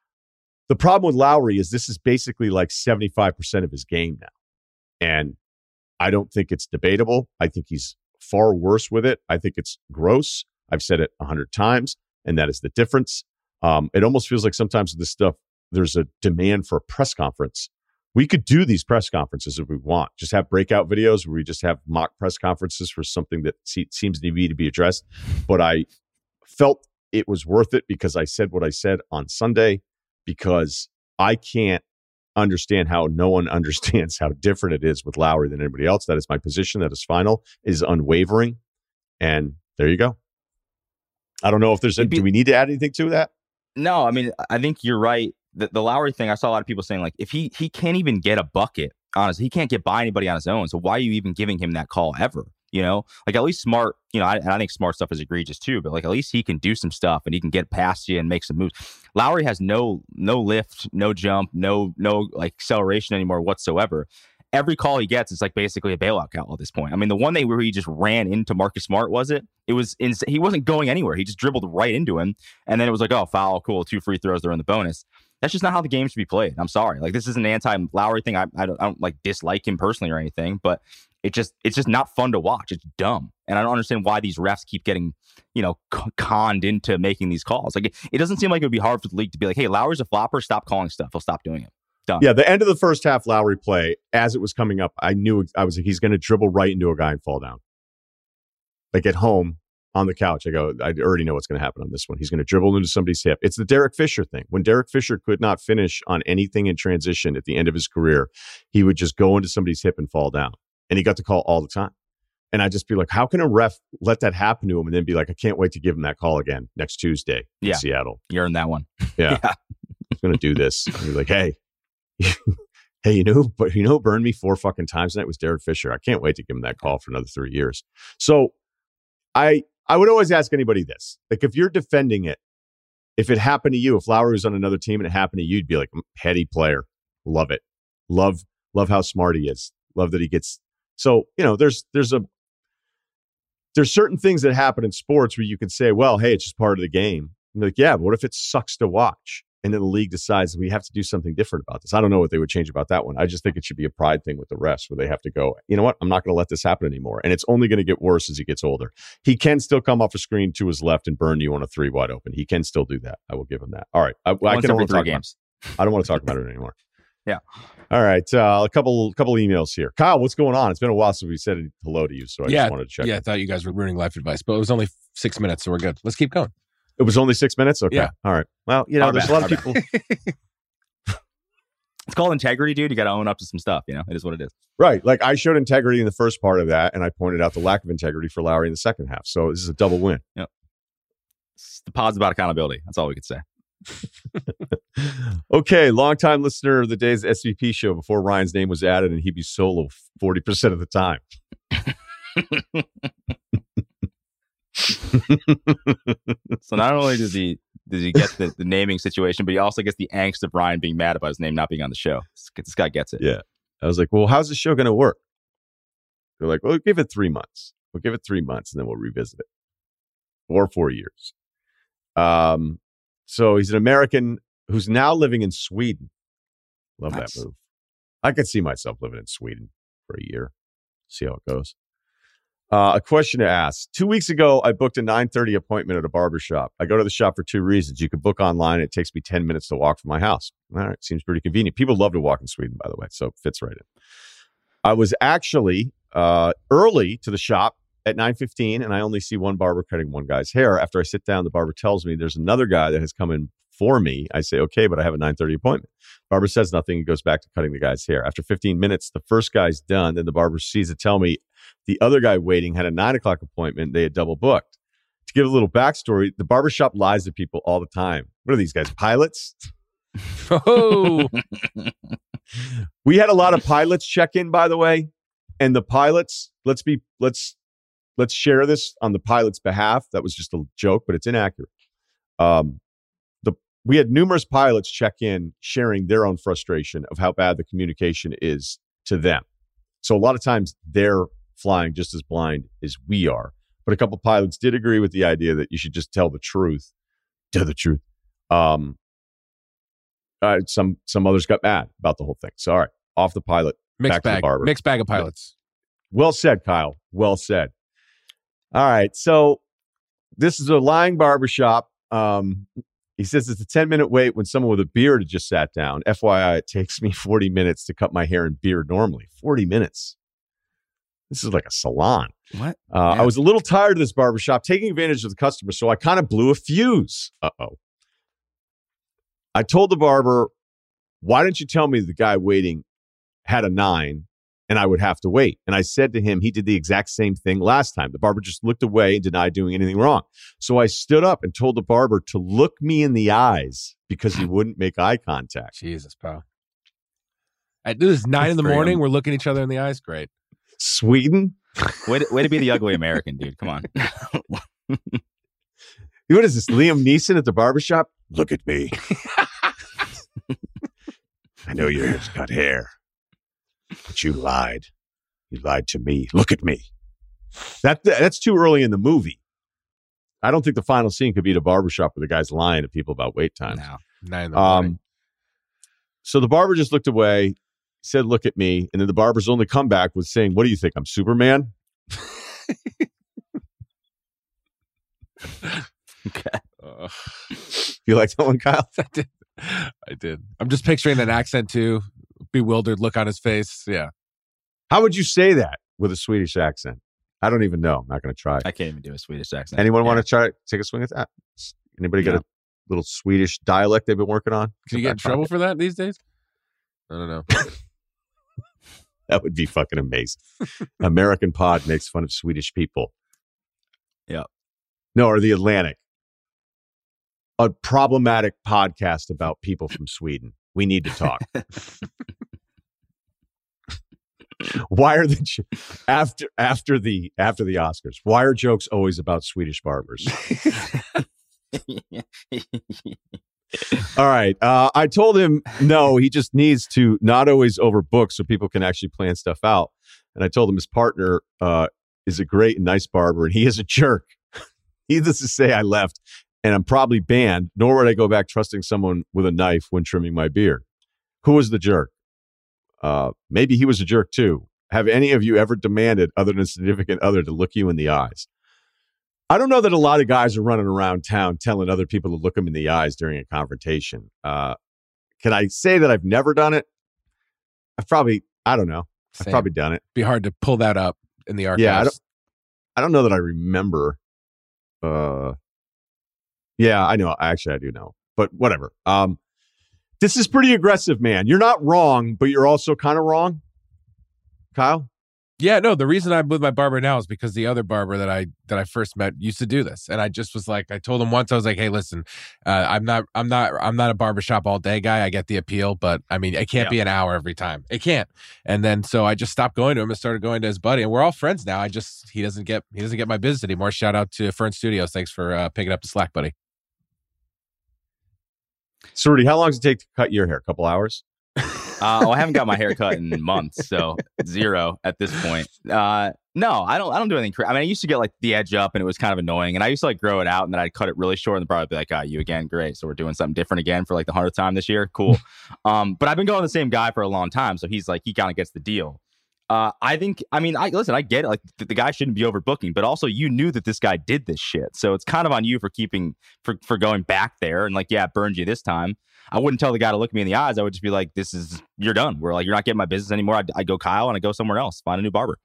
The problem with Lowry is this is basically like seventy-five percent of his game now. And I don't think it's debatable. I think he's far worse with it. I think it's gross. I've said it a hundred times, and that is the difference. Um, it almost feels like sometimes with this stuff, there's a demand for a press conference. We could do these press conferences if we want. Just have breakout videos where we just have mock press conferences for something that se- seems to be to be addressed. But I felt it was worth it because I said what I said on Sunday, because I can't understand how no one understands how different it is with Lowry than anybody else. That is my position. That is final. It is unwavering. And there you go. I don't know if there's, a, be, do we need to add anything to that? No, I mean, I think you're right. The, the Lowry thing, I saw a lot of people saying, like, if he he can't even get a bucket, honestly, he can't get by anybody on his own. So why are you even giving him that call ever? You know, like at least Smart, you know, I, and I think Smart stuff is egregious too, but like at least he can do some stuff and he can get past you and make some moves. Lowry has no no lift, no jump, no no like acceleration anymore whatsoever. Every call he gets is like basically a bailout call at this point. I mean, the one day where he just ran into Marcus Smart, was it? It was ins- he wasn't going anywhere. He just dribbled right into him, and then it was like, oh, foul, cool, two free throws, they're in the bonus. That's just not how the game should be played. I'm sorry. Like, this is an anti-Lowry thing. I, I, don't, I don't like dislike him personally or anything, but it just it's just not fun to watch. It's dumb. And I don't understand why these refs keep getting, you know, conned into making these calls. Like, it, it doesn't seem like it would be hard for the league to be like, hey, Lowry's a flopper. Stop calling stuff. He'll stop doing it. Done. Yeah, the end of the first half Lowry play, as it was coming up, I knew I was like, he's going to dribble right into a guy and fall down. Like at home on the couch, I go, I already know what's going to happen on this one. He's going to dribble into somebody's hip. It's the Derek Fisher thing. When Derek Fisher could not finish on anything in transition at the end of his career, he would just go into somebody's hip and fall down. And he got the call all the time. And I'd just be like, how can a ref let that happen to him and then be like, I can't wait to give him that call again next Tuesday in yeah. Seattle. You're in that one. Yeah. yeah. I'm going to do this. And you're like, hey, hey, you know, but you know, who burned me four fucking times tonight was Derek Fisher. I can't wait to give him that call for another three years. So I, I would always ask anybody this, like, if you're defending it, if it happened to you, if Lowry was on another team and it happened to you, you'd be like, heady player. Love it. Love, love how smart he is. Love that he gets. So, you know, there's, there's a, there's certain things that happen in sports where you can say, well, hey, it's just part of the game. I'm like, yeah, but what if it sucks to watch? And then the league decides we have to do something different about this. I don't know what they would change about that one. I just think it should be a pride thing with the refs where they have to go, you know what? I'm not going to let this happen anymore. And it's only going to get worse as he gets older. He can still come off a screen to his left and burn you on a three wide open. He can still do that. I will give him that. All right. I, I can only talk games. About, I don't want to talk about it anymore. Yeah. All right. Uh, a couple couple emails here. Kyle, what's going on? It's been a while since we said hello to you, so I yeah, just wanted to check. Yeah, in. I thought you guys were ruining life advice, but it was only six minutes, so we're good. Let's keep going. It was only six minutes? Okay. Yeah. All right. Well, you know, Our there's bad. a lot of Our people. It's called integrity, dude. You got to own up to some stuff. You know, it is what it is. Right. Like I showed integrity in the first part of that, and I pointed out the lack of integrity for Lowry in the second half. So this is a double win. Yep. It's the pod's about accountability. That's all we could say. Okay. Longtime listener of the Days S V P show before Ryan's name was added, and he'd be solo forty percent of the time. So not only does he does he get the, the naming situation, but he also gets the angst of Ryan being mad about his name not being on the show. This, this guy gets it. Yeah. I was like, well, how's the show going to work? They're like, well, we'll give it three months. We'll give it three months and then we'll revisit it. Or four years. Um, so he's an American who's now living in Sweden. Love Nice. that move. I could see myself living in Sweden for a year. See how it goes. Uh, a question to ask. Two weeks ago, I booked a nine thirty appointment at a barbershop. I go to the shop for two reasons. You can book online. It takes me ten minutes to walk from my house. All right. Seems pretty convenient. People love to walk in Sweden, by the way, so it fits right in. I was actually uh, early to the shop at nine fifteen, and I only see one barber cutting one guy's hair. After I sit down, the barber tells me there's another guy that has come in for me. I say, okay, but I have a nine thirty appointment. Barber says nothing. He goes back to cutting the guy's hair. After fifteen minutes, the first guy's done. Then the barber sees it tell me the other guy waiting had a nine o'clock appointment. They had double booked. To give a little backstory, the barbershop lies to people all the time. What are these guys, pilots? Oh, We had a lot of pilots check in, by the way. And the pilots, let's be, let's, let's share this on the pilot's behalf. That was just a joke, but it's inaccurate. Um, the we had numerous pilots check in sharing their own frustration of how bad the communication is to them. So a lot of times they're flying just as blind as we are. But a couple pilots did agree with the idea that you should just tell the truth. Tell the truth. Um, uh, some some others got mad about the whole thing. So all right, off the pilot. mixed back to the bag. barber. Mixed bag of pilots. Well said, Kyle. Well said. All right. So this is a lying barbershop. Um, he says it's a ten-minute wait when someone with a beard had just sat down. F Y I, it takes me forty minutes to cut my hair and beard normally. forty minutes. This is like a salon. What? Uh, Yeah. I was a little tired of this barbershop, taking advantage of the customer, so I kind of blew a fuse. Uh-oh. I told the barber, why didn't you tell me the guy waiting had a nine and I would have to wait? And I said to him, he did the exact same thing last time. The barber just looked away and denied doing anything wrong. So I stood up and told the barber to look me in the eyes because he wouldn't make eye contact. Jesus, pal. At this is nine in the Freedom. morning. We're looking each other in the eyes. Great. Sweden? Way to, way to be the ugly American, dude. Come on. What is this, Liam Neeson at the barbershop? Look at me. I know your hair's got hair, but you lied. You lied to me. Look at me. That That's too early in the movie. I don't think the final scene could be at a barbershop where the guy's lying to people about wait times. No. Nine in the morning. Um, so the barber just looked away, said, look at me. And then the barber's only comeback was saying, what do you think? I'm Superman? Okay. Uh, You like that one, Kyle? I did. I did. I'm just picturing that accent too. Bewildered look on his face. Yeah. How would you say that with a Swedish accent? I don't even know. I'm not going to try. I can't even do a Swedish accent. Anyone Yeah. want to try take a swing at that? Anybody got No. a little Swedish dialect they've been working on? Can you get in trouble for that these days? I don't know. That would be fucking amazing. American Pod makes fun of Swedish people. Yeah. No, or the Atlantic. A problematic podcast about people from Sweden. We need to talk. Why are the after after the after the Oscars? Why are jokes always about Swedish barbers? All right. Uh, I told him no. He just needs to not always overbook so people can actually plan stuff out. And I told him his partner uh, is a great and nice barber, and he is a jerk. Needless to say, I left, and I'm probably banned, nor would I go back trusting someone with a knife when trimming my beard. Who was the jerk? Uh, maybe he was a jerk too. Have any of you ever demanded, other than a significant other, to look you in the eyes? I don't know that a lot of guys are running around town telling other people to look them in the eyes during a confrontation. Uh, can I say that I've never done it? I've probably, I don't know. I've Same. probably done it. Be hard to pull that up in the archives. Yeah, I don't, I don't know that I remember. Uh, yeah, I know. Actually, I do know. But whatever. Um, this is pretty aggressive, man. You're not wrong, but you're also kind of wrong. Kyle? Yeah, no, the reason I'm with my barber now is because the other barber that I that I first met used to do this. And I just was like, I told him once, I was like, hey, listen, uh, I'm not I'm not I'm not a barbershop all day guy. I get the appeal, but I mean, it can't yeah. be an hour every time. It can't. And then so I just stopped going to him and started going to his buddy. And we're all friends now. I just he doesn't get he doesn't get my business anymore. Shout out to Fern Studios. Thanks for uh, picking up the slack, buddy. So, Rudy, how long does it take to cut your hair? A couple hours? Uh, well, I haven't got my hair cut in months, so zero at this point. Uh, no, I don't. I don't do anything. Cra- I mean, I used to get like the edge up, and it was kind of annoying. And I used to like grow it out, and then I'd cut it really short, and probably be like, "Ah, you again, great." So we're doing something different again for like the hundredth time this year. Cool. um, but I've been going to the same guy for a long time, so he's like, he kind of gets the deal. Uh, I think. I mean, I listen. I get it. Like the, the guy shouldn't be overbooking, but also you knew that this guy did this shit, so it's kind of on you for keeping for for going back there and like, yeah, it burned you this time. I wouldn't tell the guy to look me in the eyes. I would just be like, this is, you're done. We're like, you're not getting my business anymore. I'd, I'd go Kyle and I'd go somewhere else, find a new barber.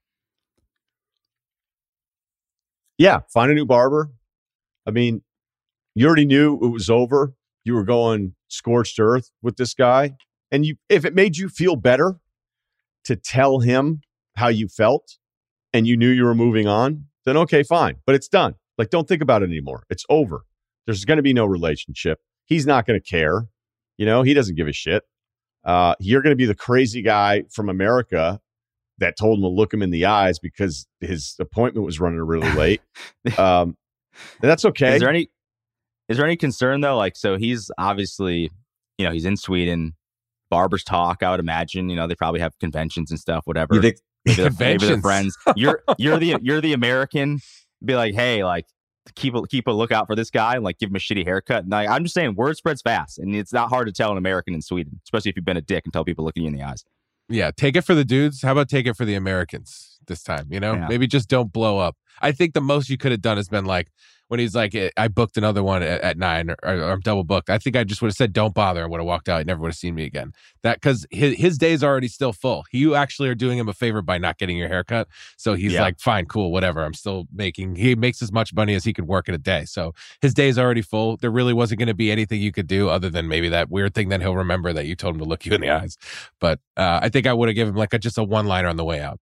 Yeah, find a new barber. I mean, you already knew it was over. You were going scorched earth with this guy. And you, if it made you feel better to tell him how you felt and you knew you were moving on, then okay, fine. But it's done. Like, don't think about it anymore. It's over. There's going to be no relationship. He's not going to care. You know, he doesn't give a shit. Uh, you're going to be the crazy guy from America that told him to look him in the eyes because his appointment was running really late. Um, and that's okay. Is there any, is there any concern though? Like, so he's obviously, you know, he's in Sweden. Barbers talk, I would imagine. You know, they probably have conventions and stuff, whatever. You think maybe, they're, maybe they're friends. You're you're the you're the American. Be like, hey, like, keep a keep a lookout for this guy and like give him a shitty haircut. And like, I'm just saying, word spreads fast, and it's not hard to tell an American in Sweden, especially if you've been a dick and tell people looking you in the eyes. Yeah, take it for the dudes. How about take it for the Americans this time? You know, yeah. Maybe just don't blow up. I think the most you could have done has been like when he's like, I booked another one at, at nine or, or I'm double booked. I think I just would have said, don't bother, and would have walked out. He never would have seen me again. That because his, his day's already still full. You actually are doing him a favor by not getting your haircut. So he's yeah. like, fine, cool, whatever. I'm still making, he makes as much money as he could work in a day. So his day's already full. There really wasn't going to be anything you could do other than maybe that weird thing that he'll remember that you told him to look you in the eyes. But uh, I think I would have given him like a, just a one-liner on the way out.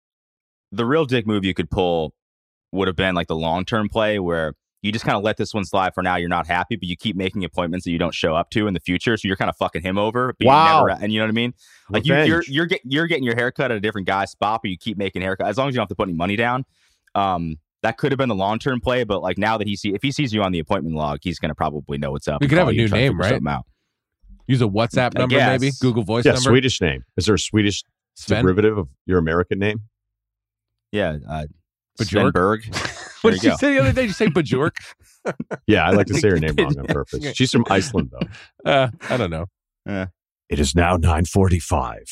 The real dick move you could pull would have been like the long-term play where you just kind of let this one slide for now. You're not happy, but you keep making appointments that you don't show up to in the future. So you're kind of fucking him over. But wow. You never, and you know what I mean? Like you, you're you're get, you're getting your haircut at a different guy's spot, but you keep making haircut as long as you don't have to put any money down. Um, that could have been the long-term play, but like now that he see if he sees you on the appointment log, he's gonna probably know what's up. We could have a new name, right? Use a WhatsApp number, maybe Google Voice yeah, number. Swedish name. Is there a Swedish Sven? derivative of your American name? Yeah, uh, Bajork. Berg. What did you, you say the other day? Did you say Bajork? Yeah, I like to say her name wrong on purpose. She's from Iceland, though. Uh, I don't know. Uh, it is now nine forty-five.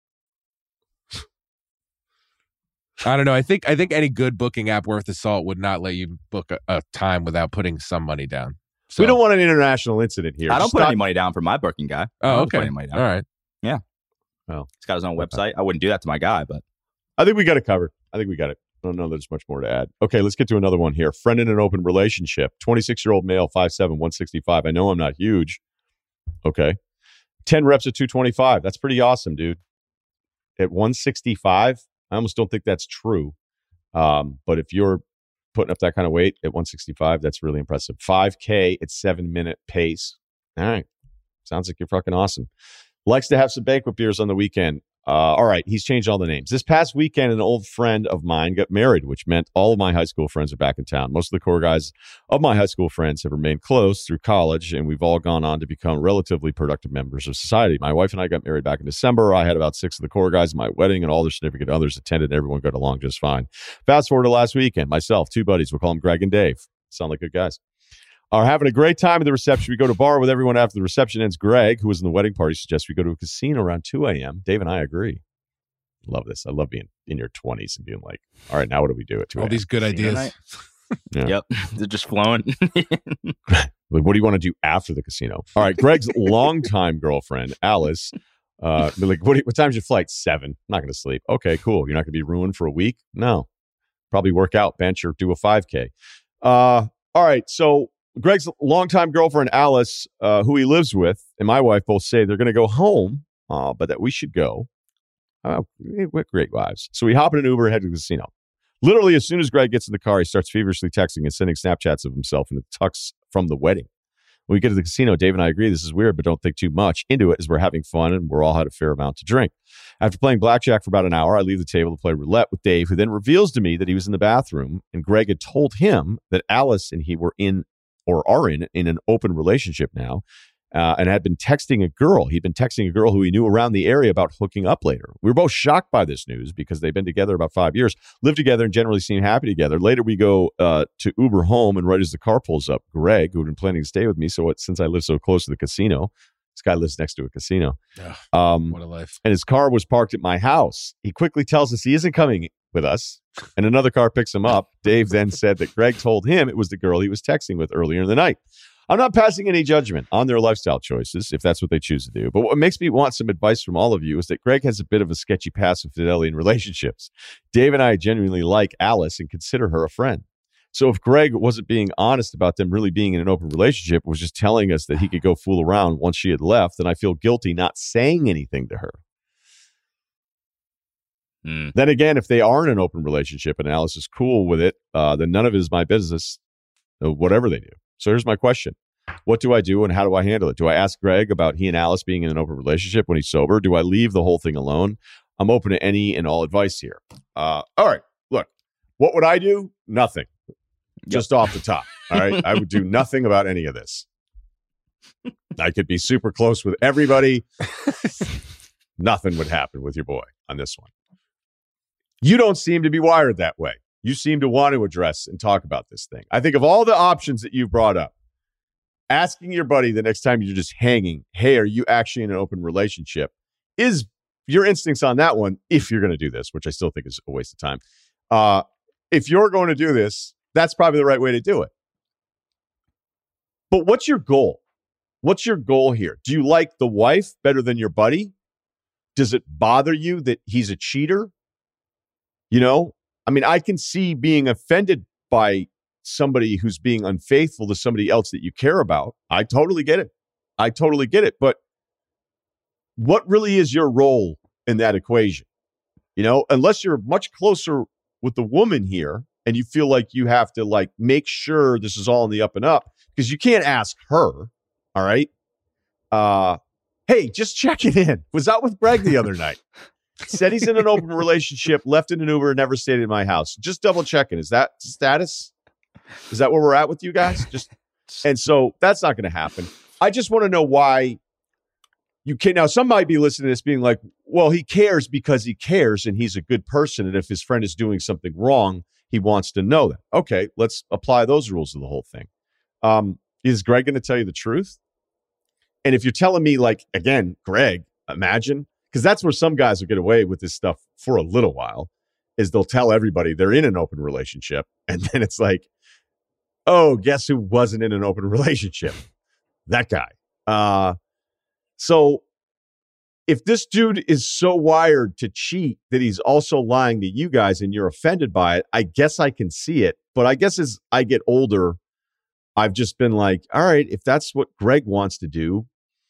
I don't know. I think I think any good booking app worth the salt would not let you book a, a time without putting some money down. So, we don't want an international incident here. I don't Just put not... any money down for my booking guy. Oh, okay. Put money down. All right. Yeah. Well, he's got his own website. I wouldn't do that to my guy, but I think we got it covered. I think we got it. I don't know there's much more to add. Okay, let's get to another one here. Friend in an open relationship. twenty-six-year-old male, five seven, one sixty-five. I know I'm not huge. Okay. ten reps at two twenty-five. That's pretty awesome, dude. At one sixty-five, I almost don't think that's true. Um, but if you're putting up that kind of weight at one sixty-five, that's really impressive. five K at seven-minute pace. All right. Sounds like you're fucking awesome. Likes to have some banquet beers on the weekend. Uh, all right, he's changed all the names. This past weekend, an old friend of mine got married, which meant all of my high school friends are back in town. Most of the core guys of my high school friends have remained close through college, and we've all gone on to become relatively productive members of society. My wife and I got married back in December. I had about six of the core guys at my wedding, and all their significant others attended, and everyone got along just fine. Fast forward to last weekend, myself, two buddies, we'll call them Greg and Dave. Sound like good guys. are having a great time at the reception. We go to bar with everyone after the reception ends. Greg, who was in the wedding party, suggests we go to a casino around two a.m. Dave and I agree. Love this. I love being in your twenties and being like, all right, now what do we do at two a.m.? All these good ideas. Yeah. Yep. They're just flowing. Like, what do you want to do after the casino? All right. Greg's longtime girlfriend, Alice, uh, like, what, do you, what time's your flight? Seven. I'm not going to sleep. Okay, cool. You're not going to be ruined for a week? No. Probably work out, bench, or do a five K. Uh, all right. So Greg's longtime girlfriend, Alice, uh, who he lives with, and my wife both say they're going to go home, uh, but that we should go. Uh, we're great wives. So we hop in an Uber and head to the casino. Literally, as soon as Greg gets in the car, he starts feverishly texting and sending Snapchats of himself in the tux from the wedding. When we get to the casino, Dave and I agree this is weird, but don't think too much into it as we're having fun and we're all had a fair amount to drink. After playing blackjack for about an hour, I leave the table to play roulette with Dave, who then reveals to me that he was in the bathroom and Greg had told him that Alice and he were in or are in, in an open relationship now. Uh, and had been texting a girl. He'd been texting a girl who he knew around the area about hooking up later. We were both shocked by this news because they've been together about five years, lived together, and generally seem happy together. Later, we go uh, to Uber home, and right as the car pulls up, Greg, who had been planning to stay with me, so what, since I live so close to the casino, this guy lives next to a casino. Ugh, um, what a life. And his car was parked at my house. He quickly tells us he isn't coming with us, and another car picks him up. Dave then said that Greg told him it was the girl he was texting with earlier in the night. I'm not passing any judgment on their lifestyle choices, if that's what they choose to do. But what makes me want some advice from all of you is that Greg has a bit of a sketchy past of fidelity in relationships. Dave and I genuinely like Alice and consider her a friend. So if Greg wasn't being honest about them really being in an open relationship, was just telling us that he could go fool around once she had left, then I feel guilty not saying anything to her. Mm. Then again, if they are in an open relationship and Alice is cool with it, uh, then none of it is my business, uh, whatever they do. So here's my question. What do I do and how do I handle it? Do I ask Greg about he and Alice being in an open relationship when he's sober? Do I leave the whole thing alone? I'm open to any and all advice here. Uh, all right. Look, what would I do? Nothing. Yep. Just off the top. All right. I would do nothing about any of this. I could be super close with everybody. Nothing would happen with your boy on this one. You don't seem to be wired that way. You seem to want to address and talk about this thing. I think of all the options that you've brought up, asking your buddy the next time you're just hanging, hey, are you actually in an open relationship, is your instincts on that one, if you're going to do this, which I still think is a waste of time. Uh, if you're going to do this, that's probably the right way to do it. But what's your goal? What's your goal here? Do you like the wife better than your buddy? Does it bother you that he's a cheater? You know, I mean, I can see being offended by somebody who's being unfaithful to somebody else that you care about. I totally get it. I totally get it. But what really is your role in that equation? You know, unless you're much closer with the woman here and you feel like you have to like make sure this is all in the up and up, because you can't ask her. All right. Uh, hey, just checking in. Was out with Greg the other night. Said he's in an open relationship, left in an Uber, and never stayed in my house. Just double checking. Is that status? Is that where we're at with you guys? Just and so that's not going to happen. I just want to know why you can. Now, some might be listening to this being like, well, he cares because he cares and he's a good person. And if his friend is doing something wrong, he wants to know that. Okay, let's apply those rules to the whole thing. Um, is Greg going to tell you the truth? And if you're telling me, like, again, Greg, imagine, because that's where some guys will get away with this stuff for a little while, is they'll tell everybody they're in an open relationship. And then it's like, oh, guess who wasn't in an open relationship? That guy. Uh, so if this dude is so wired to cheat that he's also lying to you guys and you're offended by it, I guess I can see it. But I guess as I get older, I've just been like, all right, if that's what Greg wants to do,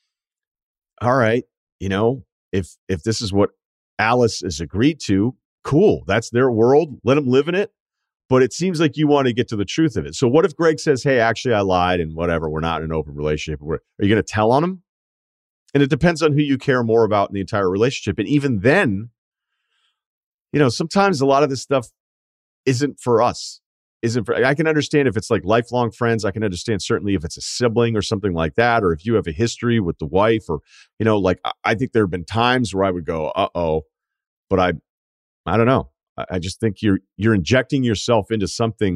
all right, you know, if if this is what Alice has agreed to, cool. That's their world. Let them live in it. But it seems like you want to get to the truth of it. So what if Greg says, hey, actually, I lied and whatever, we're not in an open relationship. We're, are you going to tell on him? And it depends on who you care more about in the entire relationship. And even then, you know, sometimes a lot of this stuff isn't for us. Isn't for, I can understand if it's like lifelong friends. I can understand certainly if it's a sibling or something like that, or if you have a history with the wife, or, you know, like I think there have been times where I would go, uh-oh, but I, I don't know. I just think you're you're injecting yourself into something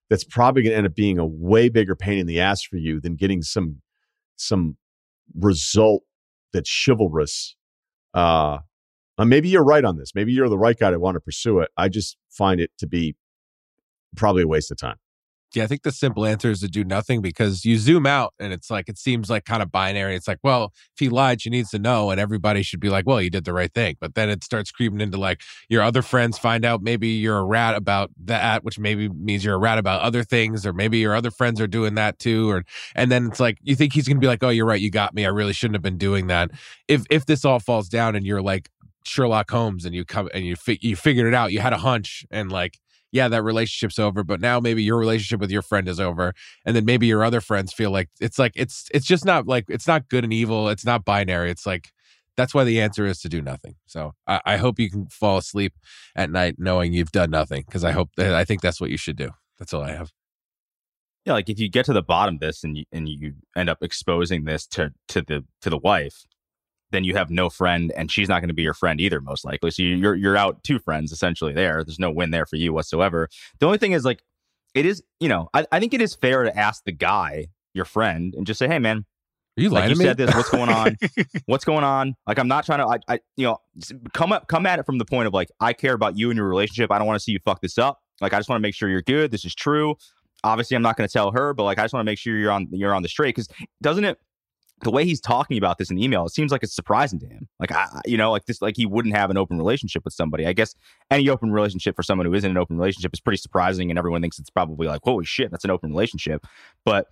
that's probably going to end up being a way bigger pain in the ass for you than getting some some result that's chivalrous. Uh, uh, maybe you're right on this. Maybe you're the right guy to want to pursue it. I just find it to be probably a waste of time. Yeah, I think the simple answer is to do nothing, because you zoom out and it's like, it seems like kind of binary. It's like, well, if he lied, she needs to know, and everybody should be like, well, you did the right thing. But then it starts creeping into like your other friends find out maybe you're a rat about that, which maybe means you're a rat about other things, or maybe your other friends are doing that too. Or and then it's like you think he's gonna be like, oh, you're right, you got me. I really shouldn't have been doing that. If if this all falls down and you're like Sherlock Holmes and you come and you fi- you figured it out, you had a hunch, and like, yeah, that relationship's over, but now maybe your relationship with your friend is over, and then maybe your other friends feel like it's like it's it's just not like it's not good and evil. It's not binary. It's like that's why the answer is to do nothing. So I, I hope you can fall asleep at night knowing you've done nothing, because I hope that I think that's what you should do. That's all I have. Yeah, like if you get to the bottom of this and you, and you end up exposing this to to the to the wife, then you have no friend, and she's not going to be your friend either, most likely. So you're you're out two friends essentially there. There's no win there for you whatsoever. The only thing is, like, it is, you know, I, I think it is fair to ask the guy, your friend, and just say, hey, man, are you like lying you to me? said this, what's going on? What's going on? Like, I'm not trying to, I, I you know, come up, come at it from the point of like, I care about you and your relationship. I don't want to see you fuck this up. Like, I just want to make sure you're good. This is true. Obviously, I'm not going to tell her, but like, I just want to make sure you're on, you're on the straight. Because doesn't it, the way he's talking about this in the email, it seems like it's surprising to him. Like, I, you know, like this, like he wouldn't have an open relationship with somebody. I guess any open relationship for someone who isn't an open relationship is pretty surprising, and everyone thinks it's probably like, holy shit, that's an open relationship. But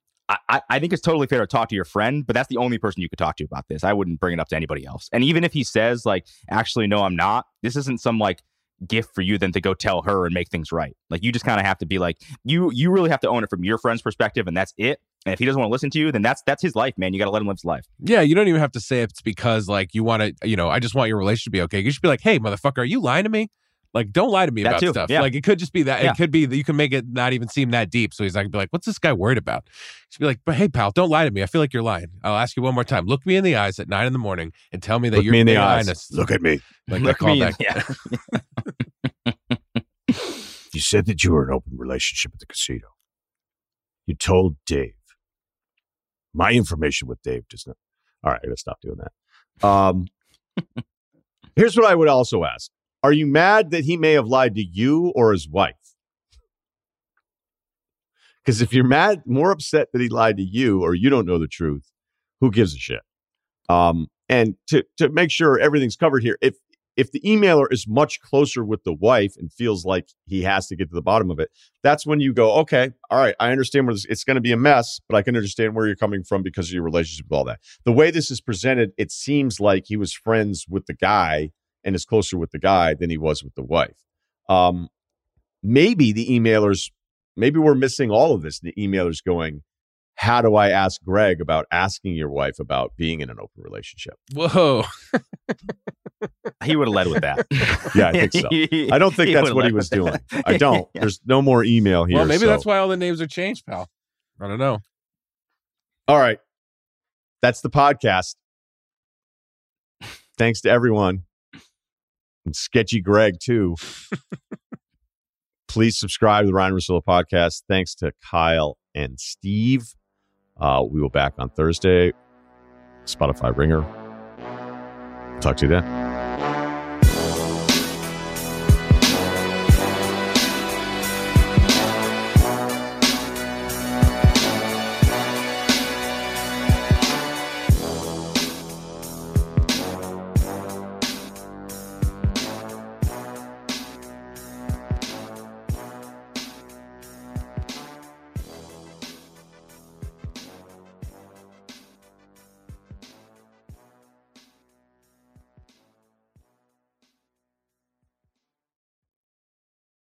I, I think it's totally fair to talk to your friend, but that's the only person you could talk to about this. I wouldn't bring it up to anybody else. And even if he says like, actually, no, I'm not, this isn't some like gift for you then to go tell her and make things right. Like, you just kind of have to be like, you, you really have to own it from your friend's perspective, and that's it. And if he doesn't want to listen to you, then that's that's his life, man. You got to let him live his life. Yeah, you don't even have to say it's because like you want to, you know, I just want your relationship to be okay. You should be like, hey, motherfucker, are you lying to me? Like, don't lie to me That about too, stuff. yeah. Like, it could just be that. Yeah. It could be that you can make it not even seem that deep. So he's not gonna be like, what's this guy worried about? You should be like, but hey, pal, don't lie to me. I feel like you're lying. I'll ask you one more time. Look me in the eyes at nine in the morning and tell me that Look you're me in the being eyes. honest. Look at me. Like Look that me in- callback. yeah. You said that you were in an open relationship at the casino. You told Dave. My information with Dave does not. All right, I gotta stop doing that. Um, here's what I would also ask. Are you mad that he may have lied to you or his wife? Because if you're mad, more upset that he lied to you or you don't know the truth, who gives a shit? Um, and to to make sure everything's covered here, if if the emailer is much closer with the wife and feels like he has to get to the bottom of it, that's when you go, okay, all right, I understand where this, it's going to be a mess, but I can understand where you're coming from because of your relationship with all that. The way this is presented, it seems like he was friends with the guy and is closer with the guy than he was with the wife. Um, maybe the emailers, maybe we're missing all of this. The emailers going, how do I ask Greg about asking your wife about being in an open relationship? Whoa. He would have led with that. Yeah, I think so. I don't think He that's would've what he led was with doing. that. I don't. Yeah. There's no more email here. Well, maybe so- that's why all the names are changed, pal. I don't know. All right. That's the podcast. Thanks to everyone. And Sketchy Greg, too. Please subscribe to the Ryan Russillo podcast. Thanks to Kyle and Steve. Uh, we will back on Thursday. Spotify Ringer. Talk to you then.